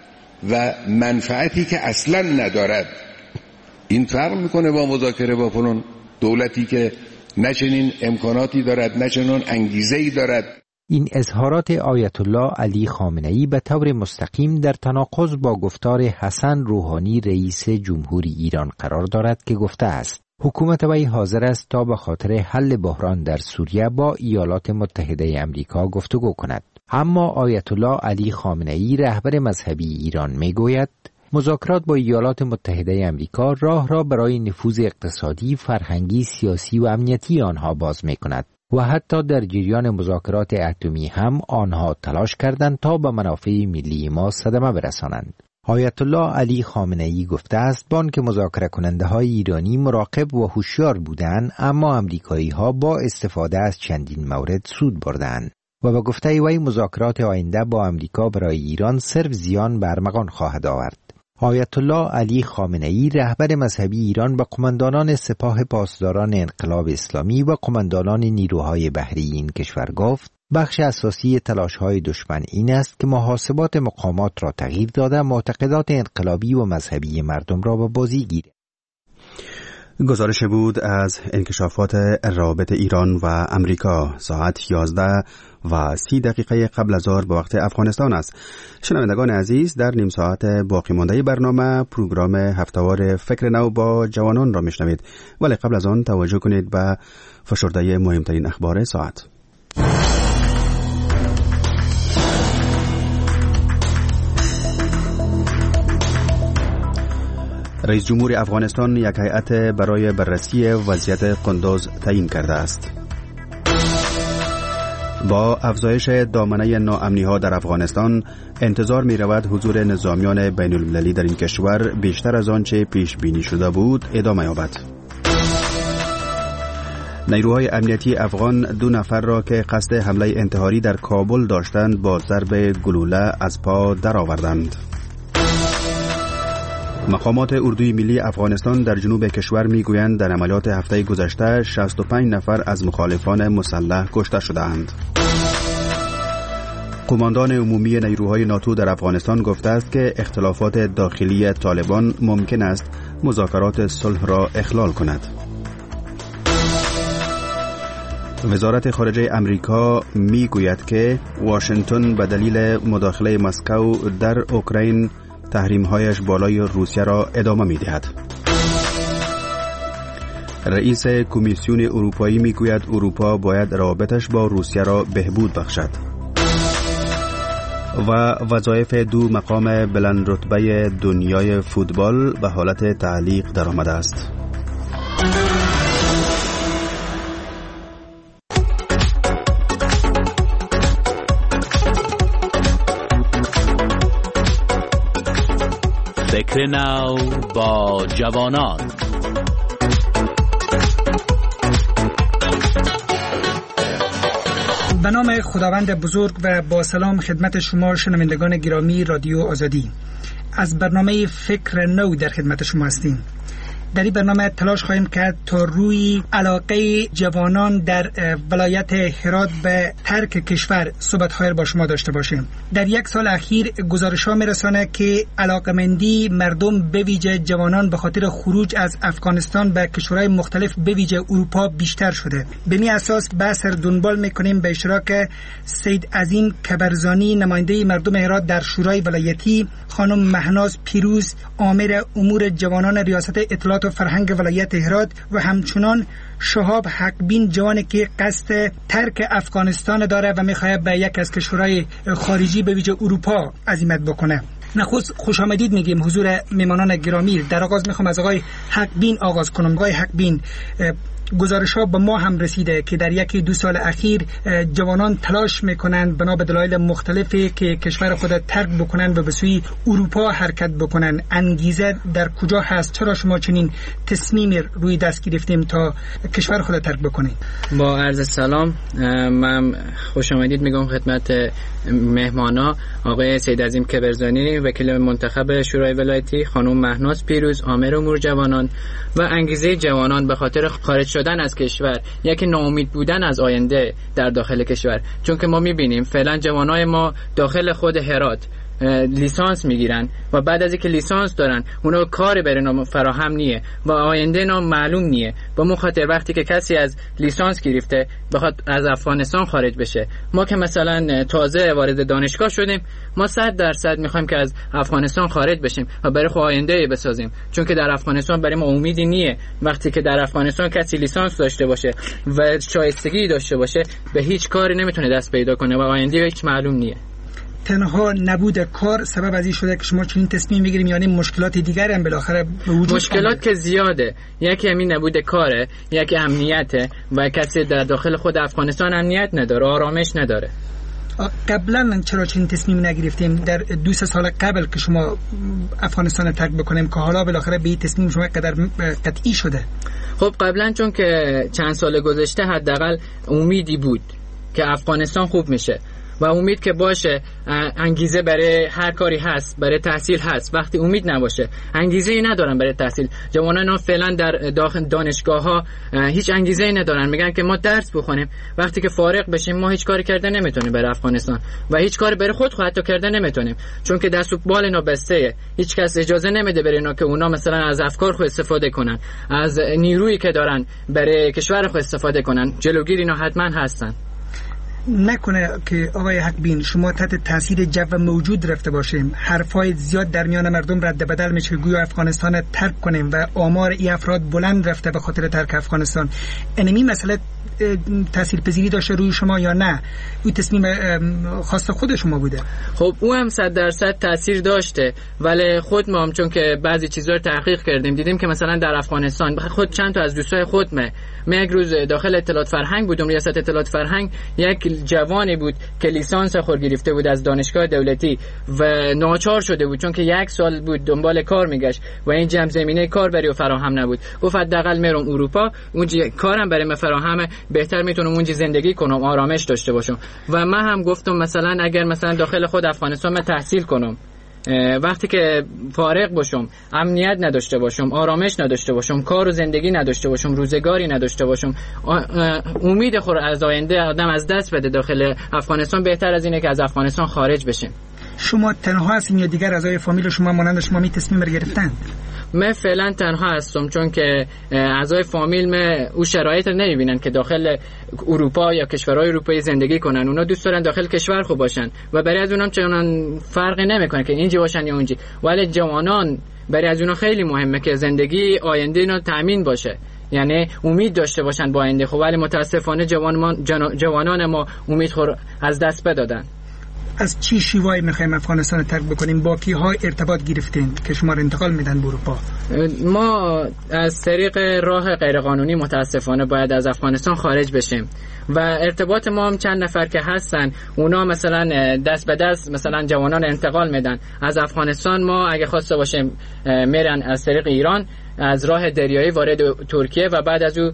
و منفعتی که اصلا ندارد. این فرق میکنه با مذاکره با فلان دولتی که نه چنین امکاناتی دارد نه چنین انگیزه‌ای دارد. این اظهارات آیت الله علی خامنه‌ای به طور مستقیم در تناقض با گفتار حسن روحانی رئیس جمهوری ایران قرار دارد که گفته است حکومت وی حاضر است تا به خاطر حل بحران در سوریه با ایالات متحده آمریکا گفتگو کند. اما آیت الله علی خامنه‌ای رهبر مذهبی ایران میگوید مذاکرات با ایالات متحده آمریکا راه را برای نفوذ اقتصادی، فرهنگی، سیاسی و امنیتی آنها باز می‌کند. و حتی در جریان مذاکرات اتمی هم آنها تلاش کردند تا به منافع ملی ما صدمه برسانند. آیت الله علی خامنه ای گفته است بانک مذاکره کننده های ایرانی مراقب و هوشیار بودند، اما امریکایی ها با استفاده از چندین مورد سود بردند و به گفته وی مذاکرات آینده با امریکا برای ایران صرف زیان به ارمغان خواهد آورد. آیت الله علی خامنه ای رهبر مذهبی ایران به قماندانان سپاه پاسداران انقلاب اسلامی و قماندانان نیروهای بحری این کشور گفت بخش اساسی تلاش‌های دشمن این است که محاسبات مقامات را تغییر داده معتقدات انقلابی و مذهبی مردم را به بازی گیرد. گزارش بود از انکشافات روابط ایران و امریکا. ساعت یازده و سی دقیقه قبل از ظهر به وقت افغانستان است. شنوندگان عزیز، در نیم ساعت باقی مانده برنامه پروگرام هفته‌وار فکر نو با جوانان را میشنوید، ولی قبل از آن توجه کنید به فشرده مهمترین اخبار ساعت. رئیس جمهور افغانستان یک هیئت برای بررسی وضعیت قندوز تعیین کرده است. با افزایش دامنه ناامنی‌ها در افغانستان انتظار می‌رود حضور نظامیان بین‌المللی در این کشور بیشتر از آنچه پیش بینی شده بود ادامه یابد. نیروهای امنیتی افغان دو نفر را که قصد حمله انتحاری در کابل داشتند با ضرب گلوله از پا درآوردند. مقامات اردوی ملی افغانستان در جنوب کشور میگویند در عملیات هفته گذشته شصت و پنج نفر از مخالفان مسلح کشته شدند. قماندان عمومی نیروهای ناتو در افغانستان گفته است که اختلافات داخلی طالبان ممکن است مذاکرات صلح را اخلال کند. وزارت خارجه امریکا میگوید که واشنگتن به دلیل مداخله مسکو در اوکراین تحریم‌هایش بالای روسیه را ادامه می‌دهد. رئیس کمیسیون اروپایی میگوید اروپا باید روابطش با روسیه را بهبود بخشد. و وظایف دو مقام بلند رتبه دنیای فوتبال به حالت تعلیق درآمده است. فکر نو با جوانان. به نام خداوند بزرگ و با سلام خدمت شما شنوندگان گرامی رادیو آزادی. از برنامه فکر نو در خدمت شما هستیم. در این برنامه تلاش خواهیم کرد تا روی علاقه جوانان در ولایت هرات به ترک کشور صحبت‌های با شما داشته باشیم. در یک سال اخیر گزارش‌ها می‌رساند که علاقمندی مردم به ویژه جوانان به خاطر خروج از افغانستان به کشورهای مختلف به ویژه اروپا بیشتر شده. به این اساس بحث را دنبال می‌کنیم به اشتراک سید عظیم کبرزانی نماینده مردم هرات در شورای ولایتی، خانم مهناز پیروز آمر امور جوانان ریاست اطلاعات و فرهنگ ولایت هرات و همچنان شهاب حقبین جوانی که قصد ترک افغانستان داره و میخواد به یک از کشورهای خارجی به ویژه اروپا عزیمت بکنه. نخست خوش آمدید میگیم حضور میمانان گرامی. در آغاز میخوام از آقای حقبین آغاز کنم. آقای حقبین، گزارش ها به ما هم رسیده که در یکی دو سال اخیر جوانان تلاش میکنند بنا به دلایل مختلفی که کشور خود ترک بکنند و به سوی اروپا حرکت بکنند. انگیزه در کجا هست؟ چرا شما چنین تصمیمی روی دست گرفتیم تا کشور خود ترک بکنید؟ با عرض سلام، من خوش آمدید میگم خدمت مهمانا آقای سید عظیم کبرزانی وکیل منتخب شورای ولایتی، خانم مهناز پیروز آمر امور جوانان و انگیزه جوانان به خاطر خارج شدن از کشور، یکی ناامید بودن از آینده در داخل کشور. چون که ما میبینیم فعلا جوانای ما داخل خود هرات لیسانس میگیرن و بعد از اینکه لیسانس دارن اونا کاری برای نام فراهم نیه و آینده نام معلوم نیه. با مون خاطر وقتی که کسی از لیسانس گرفته بخواد از افغانستان خارج بشه، ما که مثلا تازه وارد دانشگاه شدیم، ما صد درصد میخوایم که از افغانستان خارج بشیم و برای خود آینده بسازیم. چون که در افغانستان برای ما امیدی نیه. وقتی که در افغانستان کسی لیسانس داشته باشه و شایستگی داشته باشه به هیچ کاری نمیتونه دست پیدا کنه و آینده هیچ معلوم نیه. تنها نبود کار سبب از این شده که شما چنین تصمیم بگیریم، یعنی مشکلات دیگری هم بالاخره به وجود مشکلات که زیاده، یکی همین نبود کاره، یکی امنیته و کسی در داخل خود افغانستان امنیت نداره، آرامش نداره. قبلا چرا چنین تصمیم نگرفتیم در دو سه سال قبل که شما افغانستان ترک بکنیم که حالا بالاخره به این تصمیم شما قدر قطعی شده؟ خب قبلا چون که چند سال گذشته حداقل امیدی بود که افغانستان خوب میشه و امید که باشه، انگیزه برای هر کاری هست، برای تحصیل هست. وقتی امید نباشه، انگیزه ای ندارن برای تحصیل. جوانان فعلا در داخل دانشگاه ها هیچ انگیزه ای ندارن، میگن که ما درس بخونیم، وقتی که فارغ بشیم ما هیچ کاری کردن نمیتونیم برای افغانستان و هیچ کاری برای خود حتی کردن نمیتونیم، چون که دست و بال اینا بسته. هیچ کس اجازه نمیده برای اینا که اونا مثلا از افکار خود استفاده کنن، از نیرویی که دارن برای کشور خود استفاده کنن. جلوگیر اینا حتما هستن. نکنه که آقای حقبین شما تحت تاثیر جو موجود رفته باشیم، حرفای زیاد در میان مردم رد بدل میشه گویا افغانستان ترک کنیم و آمار ای افراد بلند رفته به خاطر ترک افغانستان. اینمی مسئله تاثیر پذیری داشته روی شما یا نه؟ این تصمیم خاص خود شما بوده؟ خب او هم صد درصد تاثیر داشته، ولی خود ما هم چون که بعضی چیزا رو تحقیق کردیم دیدیم که مثلا در افغانستان خود چند تا از دوستای خود ما من یک روز داخل اطلاعات فرهنگ بودم، ریاست اطلاعات فرهنگ، یک جوانی بود که لیسانس خود گرفته بود از دانشگاه دولتی و ناچار شده بود چون که یک سال بود دنبال کار میگشت و این جمع زمینه کار برای فراهم نبود. گفت حداقل میرم اروپا، اونجا کارم برای من فراهمه، بهتر میتونم اونجا زندگی کنم، آرامش داشته باشم. و من هم گفتم مثلا اگر مثلا داخل خود افغانستان من تحصیل کنم، وقتی که فارغ باشم، امنیت نداشته باشم، آرامش نداشته باشم، کار و زندگی نداشته باشم، روزگاری نداشته باشم، امید خود از آینده آدم از دست بده داخل افغانستان، بهتر از اینه که از افغانستان خارج بشیم. شما تنها هستین یا دیگر اعضای فامیل شما مانند شما می تصمیم گرفتن؟ من فعلا تنها هستم چون که اعضای فامیل من او شرایط رو نمیبینن که داخل اروپا یا کشورهای اروپایی زندگی کنن. اونا دوست دارن داخل کشور خوب باشن و برای از اونم چنان فرقی نمیکنه که اینجا باشن یا اونجا، ولی جوانان برای از اونا خیلی مهمه که زندگی آینده اینا تامین باشه، یعنی امید داشته باشن با آینده. خب ولی متاسفانه جوانان جوانان ما امید خور از دست بدادن. از چی شیوایی میخوایم افغانستان ترک بکنیم؟ با کیها ارتباط گرفتین که شما رو انتقال میدن به اروپا؟ ما از طریق راه غیرقانونی متاسفانه باید از افغانستان خارج بشیم و ارتباط ما هم چند نفر که هستن، اونا مثلا دست به دست مثلا جوانان انتقال میدن از افغانستان. ما اگه خواسته باشیم میرن از طریق ایران از راه دریایی وارد ترکیه و بعد از او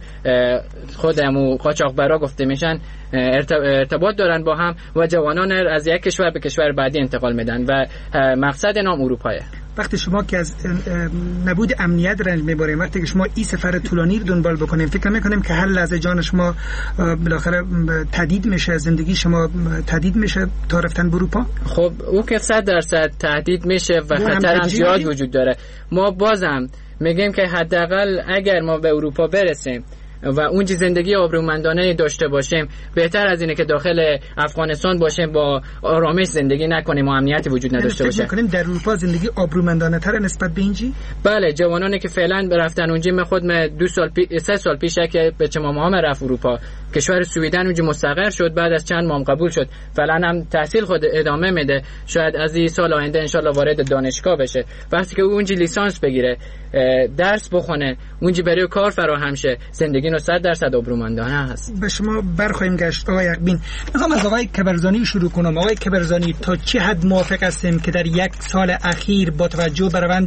خودمو قاچاقبرا گفته میشن ارتباط دارن با هم و جوانان از یک کشور به کشور بعدی انتقال میدن و مقصد نام اروپایه. وقتی شما که از نبود امنیت رنج میبریم، وقتی که شما این سفر طولانی رو دنبال بکنیم، فکر میکنیم که هر لحظه جان شما بالاخره تهدید میشه، زندگی شما تهدید میشه تا رفتن به اروپا؟ خب او که صد درصد تهدید میشه و خطر هم زیاد وجود داره. ما بازم میگیم که حداقل اگر ما به اروپا برسیم و اونجا زندگی آبرومندانه داشته باشیم، بهتر از اینه که داخل افغانستان باشیم با آرامش زندگی نکنیم و امنیتی وجود نداشته باشه. فکر می‌کنیم در اروپا زندگی آبرومندانه تر نسبت به اینجا؟ بله، جوانانی که فعلا رفتن اونجا، من خود من دو سال پی... سه سال پیش که به چمامه رفت اروپا، کشور سوئیدن اونجا مستقر شد، بعد از چند ماه قبول شد، فعلا هم تحصیل خود ادامه میده، شاید از این سال آینده ان شاءالله وارد دانشگاه بشه. وقتی که اونجا لیسانس بگیره، درس بخونه، اونجا برای کار فراهم شه، زندگی نو صد درصد آبرومندانه هست. به شما برخواهیم گشت آقای حقبین. میخوام از آقای کبرزانی شروع کنم. آقای کبرزانی، تا چه حد موافق هستیم که در یک سال اخیر با توجه به روند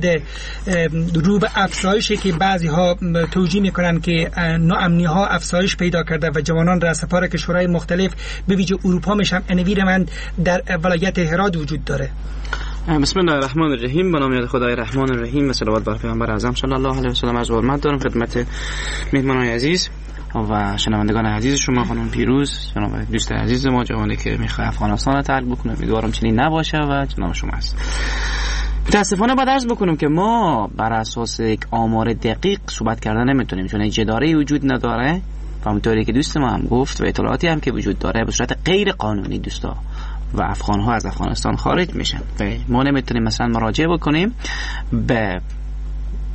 رو به افزایشی که بعضی ها توجیه میکنن که ناامنی ها افزایش پیدا کرده و جوانان را سپار کشورهای مختلف به ویژه اروپا میشن، انویرمند در ولایت هرات وجود داره؟ بسم الله الرحمن الرحیم. به نام خدای رحمان الرحیم و صلوات بر پیامبر اعظم صلی الله علیه و سلم. از حرمت دارم خدمت مهمانان عزیز و شنوندگان عزیز شما، خانم پیروز، جناب دوست عزیز ما، جوانی که میخواد افغانستان رو ترک بکنه، امیدوارم چنین نباشه و جناب شما است. متاسفانه باید عرض بکنم که ما بر اساس یک آمار دقیق صحبت کردن نمیتونیم، چون جداری وجود نداره و همونطوری که دوست ما هم گفت و اطلاعاتی هم که وجود داره به صورت غیر قانونی دوستا و افغان ها از افغانستان خارج میشن و ما نمیتونیم مثلا مراجعه بکنیم به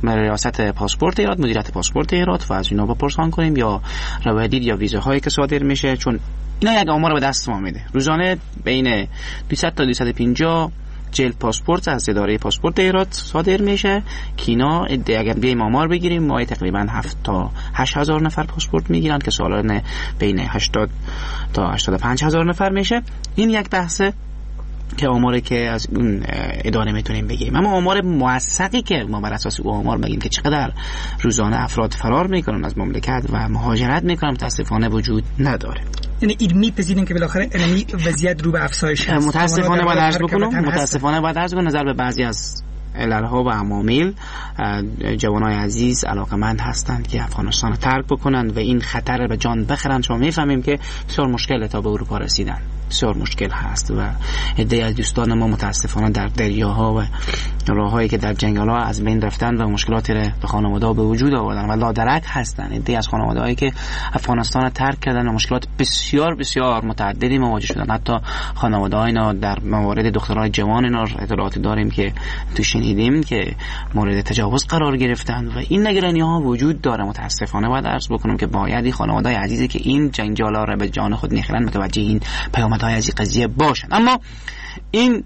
ریاست پاسپورت ایران، مدیریت پاسپورت ایران و از اینا بپرسان کنیم یا روادید یا ویزاهایی که صادر میشه، چون اینا یک آمار به دست ما میده. روزانه بین دویست تا دویست و پنجاه جل پاسپورت از اداره پاسپورت ایران صادر میشه که اینا اگر بیایم آمار بگیریم ما تقریبا هفت تا هشت هزار نفر پاسپورت میگیرن که سالانه بین هشتاد تا هشتاد و پنج هزار نفر میشه. این یک بحثه که آماری که از اون اداره میتونیم بگیریم. اما آمار موثقی که ما بر اساس اون آمار بگیم که چقدر روزانه افراد فرار میکنن از مملکت و مهاجرت میکنن متاسفانه وجود نداره. یعنی این میپذیرین که بالاخره این وضعیت رو به افزایش هست؟ متاسفانه باید عرض بکنم متاسفانه باید عرض کنم نظر به بعضی از عللها و عوامل جوانای عزیز علاقمند هستند که افغانستان رو ترک بکنن و این خطر به جان بخرن. شما میفهمیم که بسیار مشکل تا به اروپا رسیدن، بسیار مشکل هست و عده‌ای از دوستان ما متاسفانه در دریاها و راههایی که در جنگل‌ها از بین رفتن و مشکلاتی را به خانواده‌ها به وجود آوردن و لادرک هستن. عده‌ای از خانواده‌هایی که افغانستان رو ترک کردن و مشکلات بسیار بسیار متعددی مواجه شدن. حتی خانواده‌ها اینا در موارد دخترای جوان اینا اطلاعاتی داریم که تو شنیدیم که مورد تجاوز قرار گرفتن و این نگرانی‌ها وجود داره. متاسفانه باید عرض بکنم که باید این خانواده‌های عزیزی که این جنجالا را به جان خود می‌خرن متوجه این پیامدهای از این قضیه باشن. اما این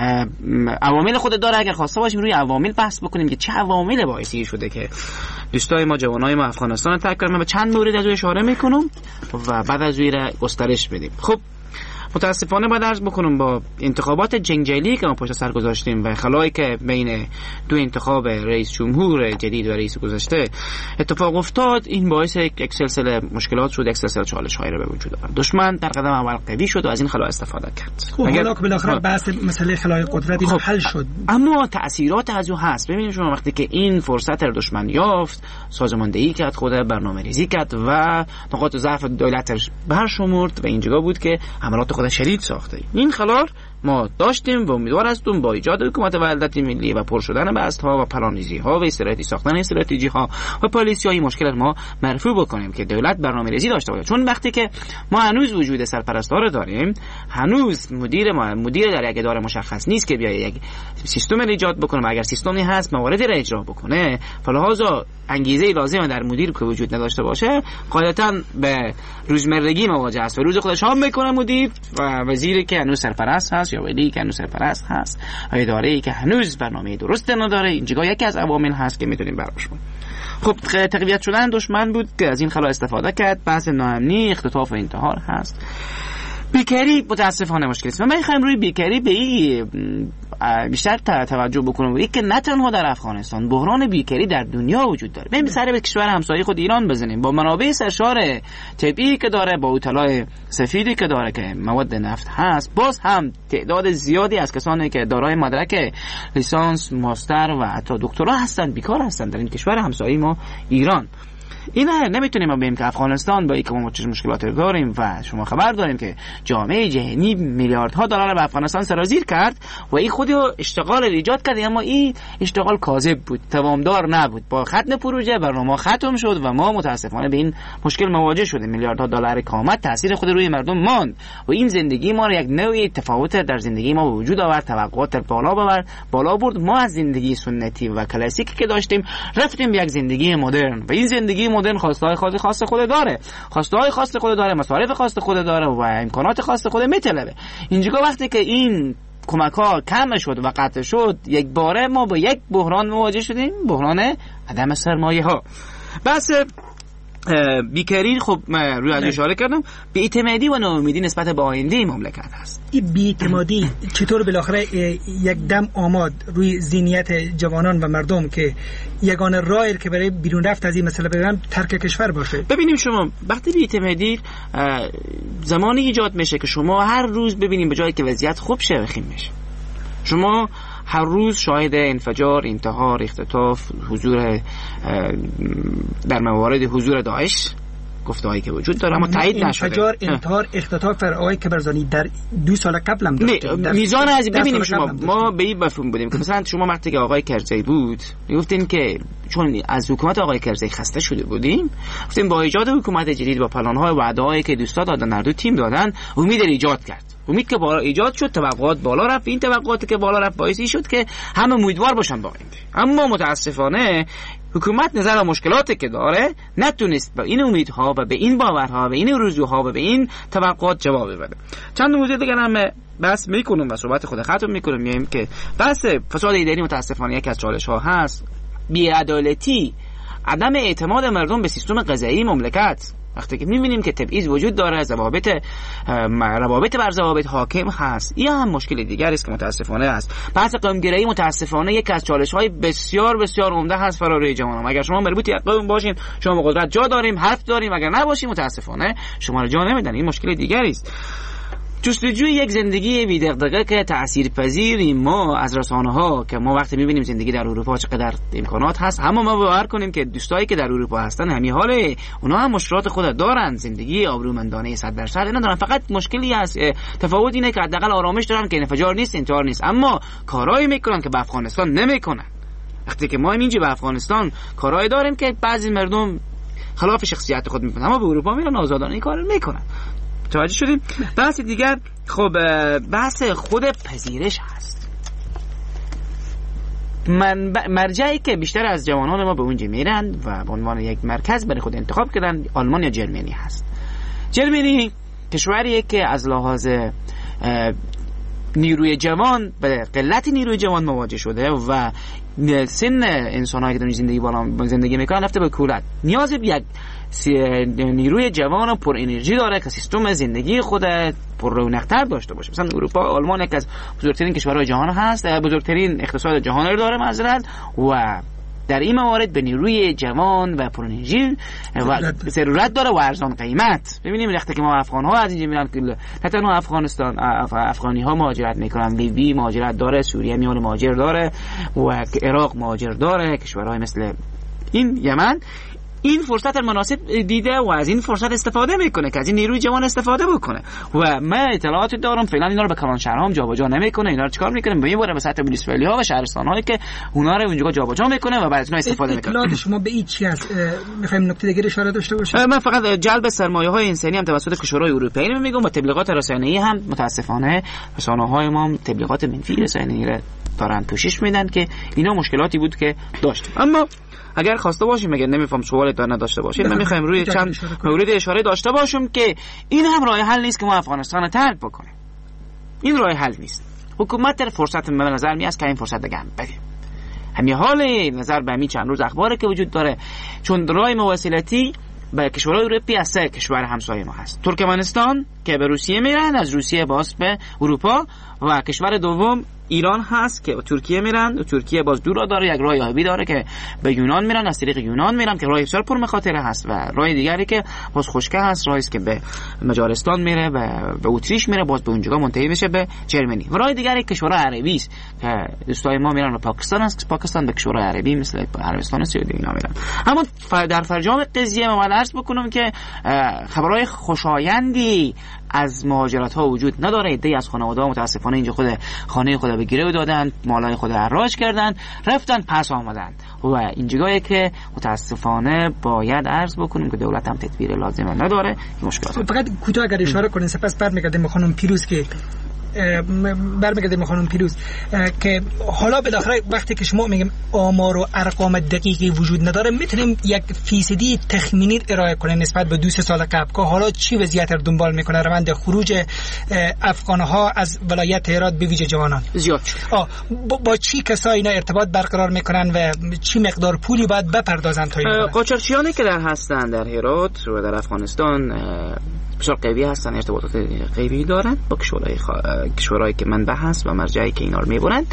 عوامل خود داره. اگر خواسته باشیم روی عوامل بحث بکنیم که چه عوامل باعثی شده که دوستای ما جوانای ما افغانستان رو ترک کردن، من به چند مورد از اون اشاره میکنم و بعد از اون را گسترش بدیم. خب متاسفانه باید عرض بکنم با انتخابات جنگجویی که ما پشت سر گذاشتیم و خلایی که بین دو انتخاب رئیس جمهور جدید و رئیس گذشته اتفاق افتاد، این باعث یک سلسله مشکلات شد، یک سلسله چالش‌هایی رو به وجود آورد. دشمن در قدم اول قوی شد و از این خلا استفاده کرد. خب حالا که بالاخره بحث مسئله خلای قدرت خب حل شد، اما تأثیرات از اون هست. ببینید شما وقتی که این فرصت رو دشمن یافت، سازماندهی کرد، خود برنامه‌ریزی کرد و نقاط ضعف دولتش برشمرد و اینجا بود که حملات خود شدید ساخته. این خلال ما داشتیم و امیدوار هستیم با ایجاد حکومت وحدت ملی و پر شدن بست‌ها و پلان‌ریزی‌ها و استراتژی ساختن استراتژی‌ها و پالیسی‌های مشکلات ما مرفوع بکنیم که دولت برنامه‌ریزی داشته باشه. چون وقتی که ما هنوز وجود سرپرستار داریم، هنوز مدیر ما مدیر در یک اداره مشخص نیست که بیاید یک سیستم ایجاد بکنه و اگر سیستمی هست مواردی را اجرا بکنه، فلهذا انگیزه لازم در مدیر که وجود نداشته باشه قاعدتاً به روزمرگی مواجه است و روز خودش هم میکنه مدیر و وزیری که هنوز سرپرست هست یا ولی که هنوز سرپرست هست و اداره‌ای که هنوز برنامه درست نداره. اینجا یکی از عوامل هست که میتونیم براش کنیم. خب تقویت شدن دشمن بود که از این خلا استفاده کرد. بحث ناامنی، اختطاف و انتحار هست. بیکاری متاسفانه مشکل است. من میخوایم روی بیکاری به این بیشتر توجه بکنم. یک که نه تنها در افغانستان بحران بیکاری در دنیا وجود داره. بریم سر به کشور همسایه خود ایران بزنیم. با منابع سرشار طبیعی که داره، با اطلاع سفیدی که داره که مواد نفت هست، باز هم تعداد زیادی از کسانی که دارای مدرک لیسانس، ماستر و حتی دکترا هستند بیکار هستند در این کشور همسایه ما ایران. این نمیتونیم ما بگیم که افغانستان با اینکه ما چه مشکلاتی داریم و شما خبر داریم که جامعه جهانی میلیاردها دلار به افغانستان سرازیر کرد و این خودی اشتغال ایجاد کرد، اما این اشتغال کاذب بود، توامدار نبود. با ختم پروژه برنامه ختم شد و ما متاسفانه به این مشکل مواجه شدیم. میلیاردها دلار کامت تاثیر خود روی مردم ماند و این زندگی ما رو یک نوعی تفاوت در زندگی ما به وجود آورد، توقعات بالا برد بالا برد. ما از زندگی سنتی و کلاسیکی که داشتیم رفتیم به یک زندگی مدرن و این زندگی مدرن خواستهای خاص خود داره، خواستهای خاص خود داره، مصارف خاص خود داره و امکانات خاص خود میطلبه. اینجا وقتی که این کمک ها کم شد و قطع شد، یک باره ما با یک بحران مواجه شدیم، بحران عدم سرمایه ها. بس بیکاری خب روی از اشاره کردم، بی‌اعتمادی و ناامیدی نسبت به آینده مملکت هست. این بی‌اعتمادی چطور بالاخره یک دم آماد روی ذهنیت جوانان و مردم که یگانه راهی که برای بیرون رفت از این مسئله بگیرن ترک کشور باشه؟ ببینیم شما وقتی بی‌اعتمادی زمانی ایجاد میشه که شما هر روز ببینیم به جایی که وضعیت خوب شه خیم میشه، شما هر روز شاهد انفجار، انتحار، اختطاف، حضور در موارد حضور داعش گفته‌هایی که وجود داره اما تایید نشده. انفجار، انتحار، اختطاف آقای کبرزانی در دو سال قبل هم داشته. میزان از ببینیم شما ما به این مفهوم بودیم که مثلا شما وقتی که آقای کرزی بود گفتین که چون از حکومت آقای کرزی خسته شده بودیم، گفتیم با ایجاد حکومت جدید با پلن‌های و وعده‌هایی که دوستا دادن در دو تیم دادن امید ایجاد کرد. امید که بالا ایجاد شد، توقعات بالا رفت. این توقعاتی که بالا رفت باعثی شد که همه امیدوار باشن با آینده. اما متاسفانه حکومت نظر به مشکلاتی که داره نتونست به این امیدها و به این باورها و این آرزوها و به این توقعات جواب بده. چند موضوع دیگه هم بحث میکنم و صحبت خود ختم میکنم. میگم که بحث فساد اداری متاسفانه یکی از چالش‌ها هست. بی‌عدالتی، عدم اعتماد مردم به سیستم قضایی مملکت. وقتی که می‌بینیم که تبعیض وجود داره، ضوابط روابط بر ضوابط حاکم هست، این هم مشکل دیگری است که متاسفانه است. بحث قوم‌گرایی متاسفانه یک از چالش‌های بسیار بسیار عمده هست فراری جوانان. اگر شما مربوط به قوم باشین، شما با قدرت جا داریم، حرف داریم، اگر نباشیم متاسفانه شما رو جا نمیدن. این مشکل دیگری است. جستجوی یک زندگی بی دغدغه که تاثیرپذیر ما از رسانه‌ها که ما وقتی می‌بینیم زندگی در اروپا چقدر امکانات هست، اما ما باور کنیم که دوستایی که در اروپا هستن همین حاله، اونا هم مشکلات خود دارن، زندگی آبرومندانه صد درصد ندارن. فقط مشکلی هست، تفاوت اینه که حداقل آرامش دارن که انفجار نیست، انتحار نیست، اما کارایی میکنن که به افغانستان نمیکنن. وقتی که ما اینجا به افغانستان کارایی داریم که بعضی مردم خلاف شخصیت خود میکنن، اما به اروپا میرن آزادانه این کارو میکنن. توجه شدیم؟ بحث دیگر خب بحث خود پذیرش هست. من مرجعی که بیشتر از جوانان ما به اونجا میرن و به عنوان یک مرکز برای خود انتخاب کردن آلمان یا جرمنی هست. جرمنی کشوریه که از لحاظ نیروی جوان به قلت نیروی جوان مواجه شده و سن انسان‌هایی که در زندگی بالا زندگی میکنن رفته به کولت. نیاز به یک نیروی جوان و پر انرژی داره که سیستم زندگی خود پر رونق‌تر داشته باشه. مثلا اروپا، آلمان یک از بزرگترین کشورهای جهان هست، بزرگترین اقتصاد جهان رو داره معذرت، و در این موارد به نیروی جوان و پر انرژی و ضرورت داره و ارزان قیمت. ببینیم وقتی که ما افغان ها از اینجا میرن، نه تنها افغانستان اف... افغانی ها مهاجرت میکنن، لیبی مهاجرت داره، سوریه میان مهاجر داره و عراق مهاجر داره، کشورهای مثل این یمن این فرصت مناسب دیده و از این فرصت استفاده میکنه که از این نیروی جوان استفاده بکنه. و من اطلاعاتی دارم فعلا اینا رو به کلان شهرها هم جابجا نمیکنه، اینا رو چیکار میکنه؟ میبره به سطح موسیپالیتی ها و شهرستان هایی که اونا رو اونجا جابجا میکنه و بعد از اون استفاده میکنه. اطلاعات شما به این چی است؟ میخوایم نکته دیگه اشاره داشته باشیم. من فقط جلب سرمایه های انسانی هم توسط کشورهای اروپایی میگم و تبلیغات رسانه‌ای هم متاسفانه رسانه‌های ما تبلیغات منفی رسانه‌ای رو دارن پوشش میدن که اینا مشکلاتی بود که داشت. اما اگر خواسته باشیم، اگر نمیفهم سوال دار نداشته باشید، من میخوایم روی چند مورد اشاره داشته باشم که این هم راه حل نیست که ما افغانستان رو ترک بکنیم. این راه حل نیست. حکومت در فرصت به نظر میاد که این فرصت دیگه هم بدیم. همین حال نظر به همین چند روز اخباری که وجود داره، چون راه مواصلاتی به کشورهای اروپایی از سه کشور همسایه ما هست. ترکمنستان که به روسیه میرن، از روسیه باز به اروپا، و کشور دوم ایران هست که ترکیه میرن و ترکیه باز دور داره، یک راه آبی داره که به یونان میرن، از طریق یونان میرن که راه بسیار پر مخاطره هست، و راه دیگری که باز خشکه هست، راهی است که به مجارستان میره و به اتریش میره، باز به اونجا منتهی میشه به جرمنی. و راه دیگری کشورهای عربی است که دوستای ما میرن به پاکستان است، پاکستان به کشورهای عربی مثل عربستان سعودی اینا میرن. اما در فرجام قضیه ما عرض بکنم که خبرهای خوشایندی از مهاجرت ها وجود نداره. عده‌ای از خانواده ها متاسفانه اینجا خود خانه خود به گرو دادن، مالای خود حراج کردن، رفتن پس آمدن، و این جایی که متاسفانه باید عرض بکنیم که دولت هم تدبیر لازم نداره. مشکلات فقط کوتاه اگر اشاره کنین سپس برمیگردیم به خانم پیروز که برمیگردیم خانم پیروز که حالا بالاخره وقتی که شما میگیم آمار و ارقام دقیقی وجود نداره، میتونیم یک فیصدی تخمینی ارائه کنیم نسبت به دو سه سال قبل که حالا چی وضعیت رو دنبال میکنه روند خروج افغانها از ولایت هرات به ویژه جوانان؟ زیاد آه با, با چی کسایی اینا ارتباط برقرار میکنن و چی مقدار پولی باید بپردازن تا این؟ قاچاقچیانی که در هستن در هرات و در افغانستان بسیار قوی هستن، ارتباطات قوی دارن با کشورهای خ... کشورهایی که منبع هست و مرجعی که اینا رو میبرند.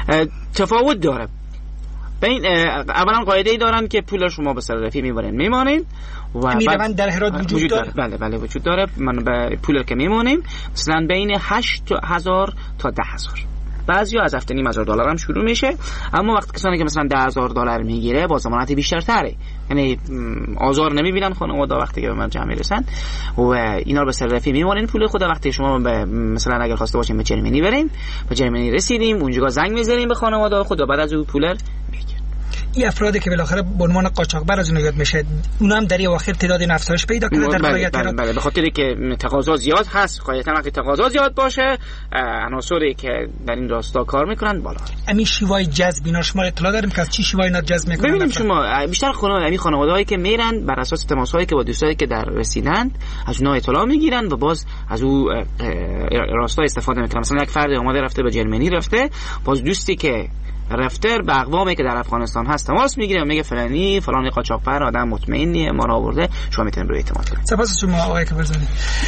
تفاوت داره بین اولا قاعده‌ای دارن که پول شما به صرافی میبرین میمانین و میروند در هرات وجود, وجود داره. بله بله وجود داره. من به پول که میمونیم مثلا بین هشت هزار تا ده هزار بعضیا از هفت و نیم هزار دلار هم شروع میشه. اما وقتی کسانی که مثلا ده هزار دلار میگیره با ضمانت بیشتر تره، یعنی آزار نمیبینن خانواده وقتی که به مرجع میرسن و اینا رو به صرفی میمونن پول خود. وقتی شما به مثلا اگر خواسته باشین به جرمنی برین، به جرمنی رسیدیم اونجا زنگ میزنیم به خانواده خود و بعد از اون پول این افرادی که بالاخره به عنوان قاچاقبر از اون یاد میشه، اونا هم در این اواخر تعداد افزایش پیدا کرده در ولایت هرات. بله، به خاطر که تقاضا زیاد هست، قاعدتا وقتی تقاضا زیاد باشه عناصری که در این راستا کار میکنن بالا. همین شیوای جذب اینا شما اطلاع داریم که از چی شیوای اینا جذب میکنن؟ ببینیم شما بیشتر خانواده همین خانواده‌هایی که میرن بر اساس تماس‌هایی که با دوستایی که در رسیدن از اونها اطلاع میگیرن و باز از او راستا استفاده میکنن. مثلا یک فرد اومده رفته به جرمنی رفته، باز دوستی که رفته به اقوامی که در افغانستان هست تماس میگیره و میگه فلانی فلانی قاچاقبر آدم مطمئنیه ما را آورده، شما میتونید روی اعتماد کنید. سپاس شما آقای کبرزانی.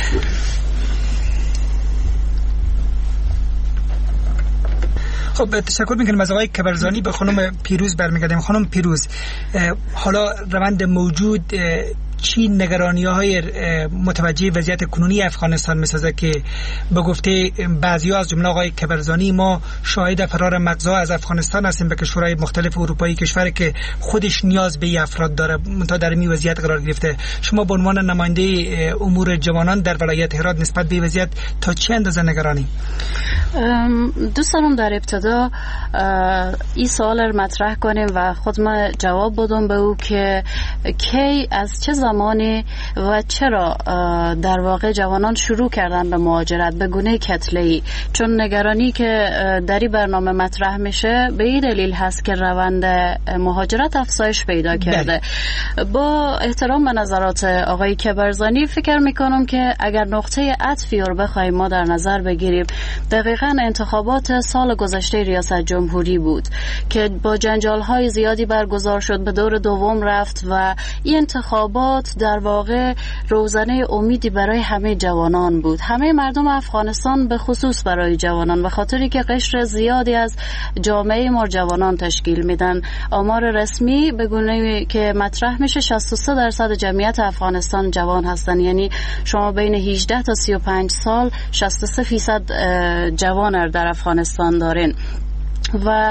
خب تشکر میکنم از آقای کبرزانی. به خانم پیروز برمیگردیم. خانم پیروز، حالا روند موجود چی نگرانی‌های متوجه وضعیت کنونی افغانستان می‌سازه که به گفته بعضی‌ها از جمله آقای کبرزانی ما شاهد فرار مغزها از افغانستان هستیم به کشورهای مختلف اروپایی، کشوری که خودش نیاز به افراد داره منتها در این وضعیت قرار گرفته. شما به عنوان نماینده امور جوانان در ولایت هرات نسبت به وضعیت تا چه اندازه نگرانی؟ دوست دارم در ابتدا این سوال رو مطرح کنیم و خود ما جواب بدم به او که کی از چه زمانی و چرا در واقع جوانان شروع کردن به مهاجرت به گونه کتله‌ای. چون نگرانی که در این برنامه مطرح میشه به این دلیل هست که روند مهاجرت افزایش پیدا کرده. با احترام به نظرات آقای کبرزانی فکر میکنم که اگر نقطه عطفی رو بخوایم ما در نظر بگیریم، دقیقاً انتخابات سال گذشته ریاست جمهوری بود که با جنجال‌های زیادی برگزار شد، به دور دوم رفت و این انتخابات در واقع روزنه امیدی برای همه جوانان بود، همه مردم افغانستان به خصوص برای جوانان، به خاطری که قشر زیادی از جامعه ما جوانان تشکیل میدن. آمار رسمی به گونه‌ای که مطرح میشه شصت و سه درصد جمعیت افغانستان جوان هستن، یعنی شما بین هجده تا سی و پنج سال شصت و سه فیصد جوان در افغانستان دارین. و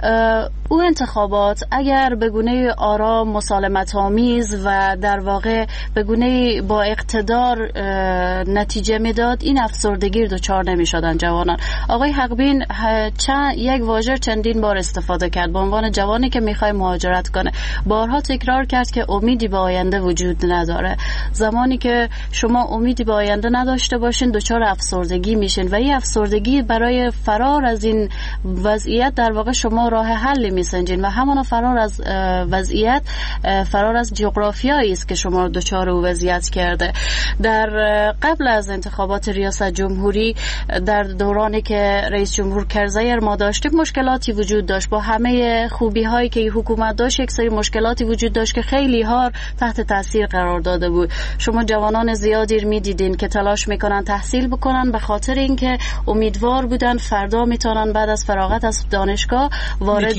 او انتخابات اگر به گونه آرام مسالمت آمیز و در واقع به گونه با اقتدار نتیجه میداد، این افسردگی رو دچار نمیشدن جوانان. آقای حقبین چند یک واژه چندین بار استفاده کرد به عنوان جوانی که میخواد مهاجرت کنه، بارها تکرار کرد که امیدی به آینده وجود نداره. زمانی که شما امیدی به آینده نداشته باشین دچار افسردگی میشین و این افسردگی برای فرار از این وضعیت در واقع شما راه حل میسنجین و همان فرار از وضعیت فرار از جغرافیایی است که شما رو دچار او وضعیت کرده. در قبل از انتخابات ریاست جمهوری در دورانی که رئیس جمهور کرزی ما داشتیم مشکلاتی وجود داشت، با همه خوبی هایی که حکومت داشت یک سری مشکلاتی وجود داشت که خیلی ها تحت تاثیر قرار داده بود. شما جوانان زیادی رو میدیدین که تلاش میکنن تحصیل بکنن به خاطر اینکه امیدوار بودن فردا میتونن بعد از فراغت از دانشگاه وارد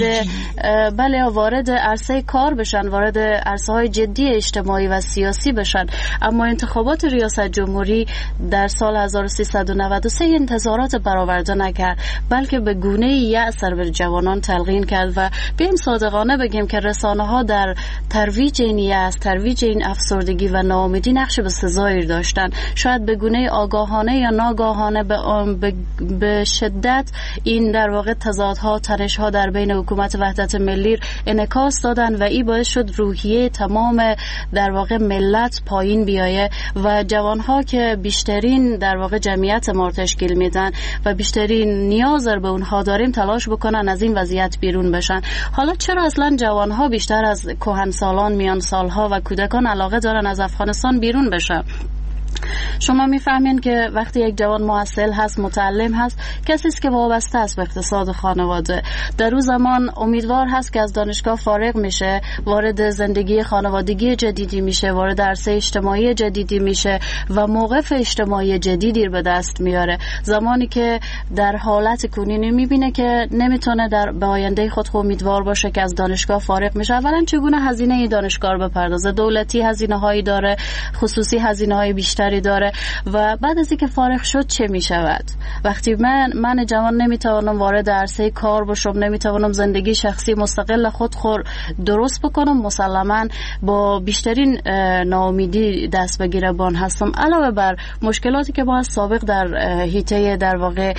بله وارد عرصه کار بشن، وارد عرصه های جدی اجتماعی و سیاسی بشن. اما انتخابات ریاست جمهوری در سال هزار و سیصد و نود و سه انتظارات برآورده نکرد، بلکه به گونه یأس بر جوانان تلقین کرد و بیم صادقانه بگیم که رسانه ها در ترویج این یأس، ترویج این افسردگی و ناامیدی نقش بسزایی داشتن. شاید به گونه آگاهانه یا ناگاهانه به, به شدت این در واقع تضادها، تنش‌ها در بین حکومت وحدت ملی انعکاس دادن و این باعث شد روحیه تمام در واقع ملت پایین بیایه و جوانها که بیشترین در واقع جمعیت ما تشکیل میدن و بیشترین نیاز به اونها داریم تلاش بکنن از این وضعیت بیرون بشن. حالا چرا اصلا جوانها بیشتر از کهنسالان، میان سالها و کودکان علاقه دارن از افغانستان بیرون بشن؟ شما میفهمین که وقتی یک جوان محصل هست، متعلم هست، کسی است که وابسته است به اقتصاد خانواده. در اون زمان امیدوار هست که از دانشگاه فارغ میشه، وارد زندگی خانوادگی جدیدی میشه، وارد عرصه اجتماعی جدیدی میشه و موقف اجتماعی جدیدی رو به دست میاره. زمانی که در حالت کنونی میبینه که نمیتونه در به آینده خود امیدوار باشه که از دانشگاه فارغ میشه. اولا چگونه هزینه ای دانشگاه رو بپردازه؟ دولتی هزینه هایی داره، خصوصی هزینه های بیشتری داره. داره و بعد از اینکه فارغ شد چه می شود؟ وقتی من من جوان نمیتوانم وارد عرصه کار بشم، نمیتوانم زندگی شخصی مستقل خود خور درست بکنم، مسلما با بیشترین ناامیدی دست به گریبان هستم. علاوه بر مشکلاتی که ما سابق در حیطه در واقع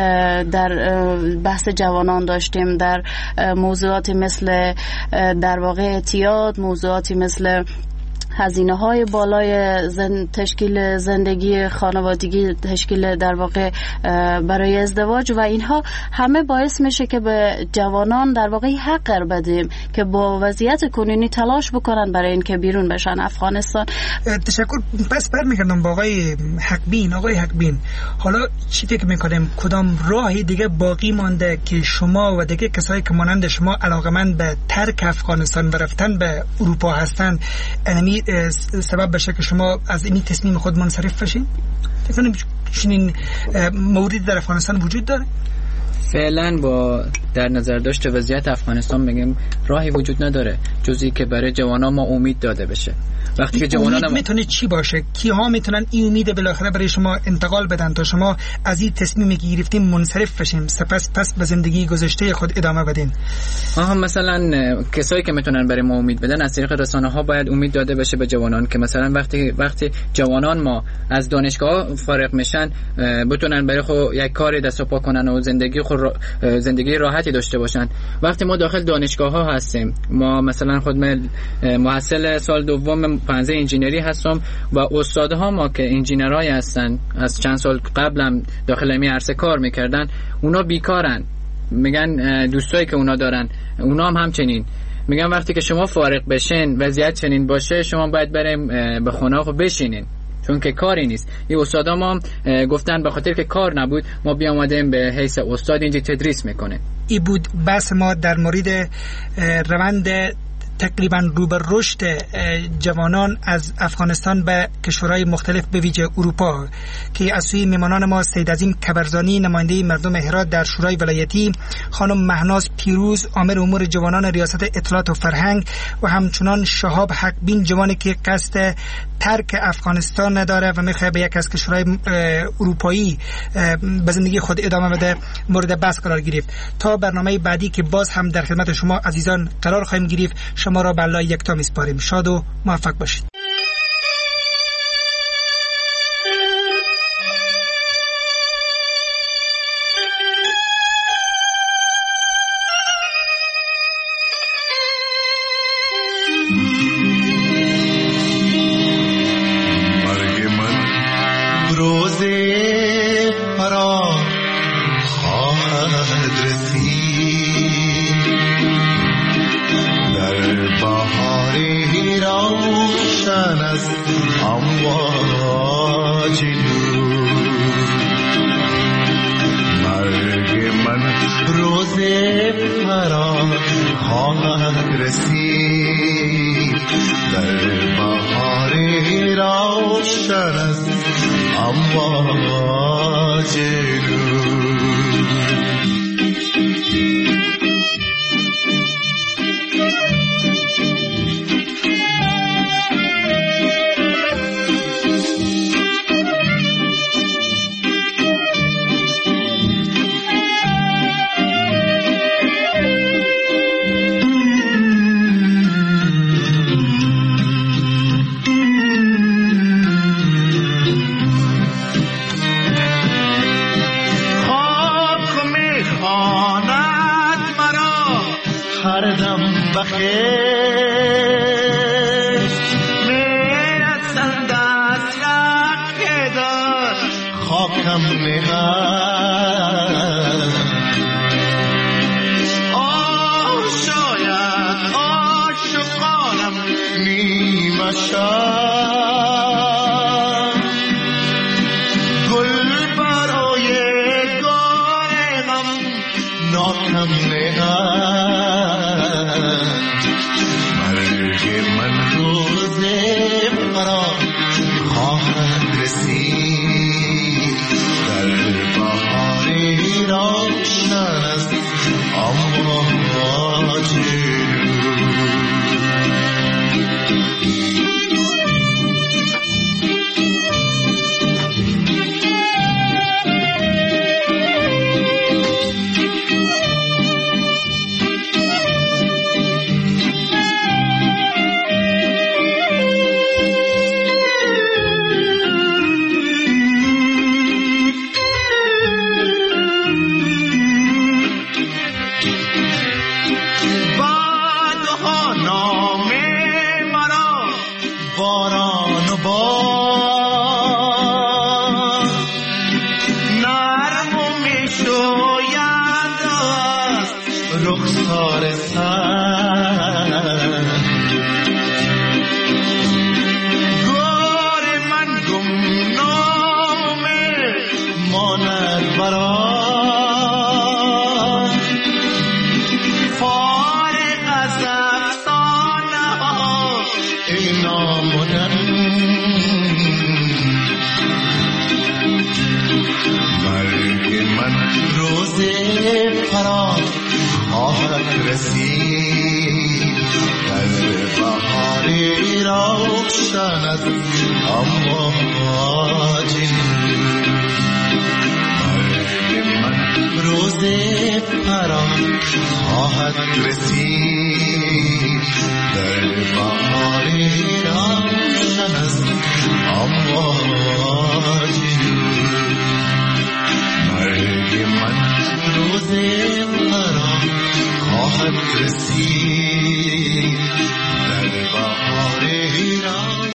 در بحث جوانان داشتیم، در موضوعاتی مثل در واقع اعتیاد، موضوعاتی مثل هزینه های بالای زن... تشکیل زندگی خانوادگی، تشکیل در واقع برای ازدواج و اینها همه باعث میشه که به جوانان در واقع حق بدیم که با وضعیت کنونی تلاش بکنن برای اینکه بیرون بشن افغانستان. تشکر. پس برمیگردم با آقای حقبین. آقای حقبین، حالا چی فکر میکنیم کدام راهی دیگه باقی مانده که شما و دیگه کسایی که مانند شما علاقمند به ترک افغانستان و رفتن به اروپا هستن انمی سبب بشه که شما از این تصمیم خود منصرف بشین؟ فکر کنم چنین موردی در افغانستان وجود داره؟ فعلا با در نظر داشت وضعیت افغانستان بگیم راهی وجود نداره جزی که برای جوانان ما امید داده بشه. وقتی که جوانان امید میتونه چی باشه؟ کیها میتونن این امید بالاخره برای شما انتقال بدن تا شما از این تصمیمی که گرفتین منصرف بشین، سپس پس به زندگی گذشته خود ادامه بدین؟ آها، مثلا کسایی که میتونن برای ما امید بدن از طریق رسانه ها باید امید داده بشه به جوانان که مثلا وقتی وقتی جوانان ما از دانشگاه فارغ میشن بتونن برای خود یک کاری دست و پا کنن و زندگی خود را... زندگی راحتی داشته باشن. وقتی ما داخل دانشگاه ها هستیم، ما مثلا خود محصل سال دوم پانزده انجینری هستم و استادها ما که انجینرای هستن از چند سال قبلم داخل این عرصه کار میکردن، اونا بیکارن. میگن دوستایی که اونا دارن اونا هم همچنین میگن وقتی که شما فارغ بشین وضعیت چنین باشه شما باید بریم به خونه خود بشینین چون که کاری نیست. این استادا ما گفتن به خاطر که کار نبود ما بیامدیم به حیث استاد اینجا تدریس میکنه. ای بود بحث ما در مورد روند تقریبا رو به رشد جوانان از افغانستان به کشورهای مختلف به ویژه اروپا که از سوی میمانان ما سید عظیم کبرزانی نماینده مردم هرات در شورای ولایتی، خانم مهناز پیروز امور امور جوانان ریاست اطلاعات و فرهنگ و همچنان شهاب حقبین جوانی که قصد ترک افغانستان نداره و میخواد به یک از کشورهای اروپایی به زندگی خود ادامه بده مورد بحث قرار گرفت. تا برنامه بعدی که باز هم در خدمت شما عزیزان قرار خواهیم گرفت، شما را به الله یکتا میسپاریم. شاد و موفق باشید. باران و باد نرم و می شوید از رخسار سر گور من گمنامه ماند برای فارغ از افسانه ها ای نامدن مرگ من روز فرار خواهد رسید در بهاری روشن است اما عاجل مرگ من روز فرار خواهد رسید در بهاری روشن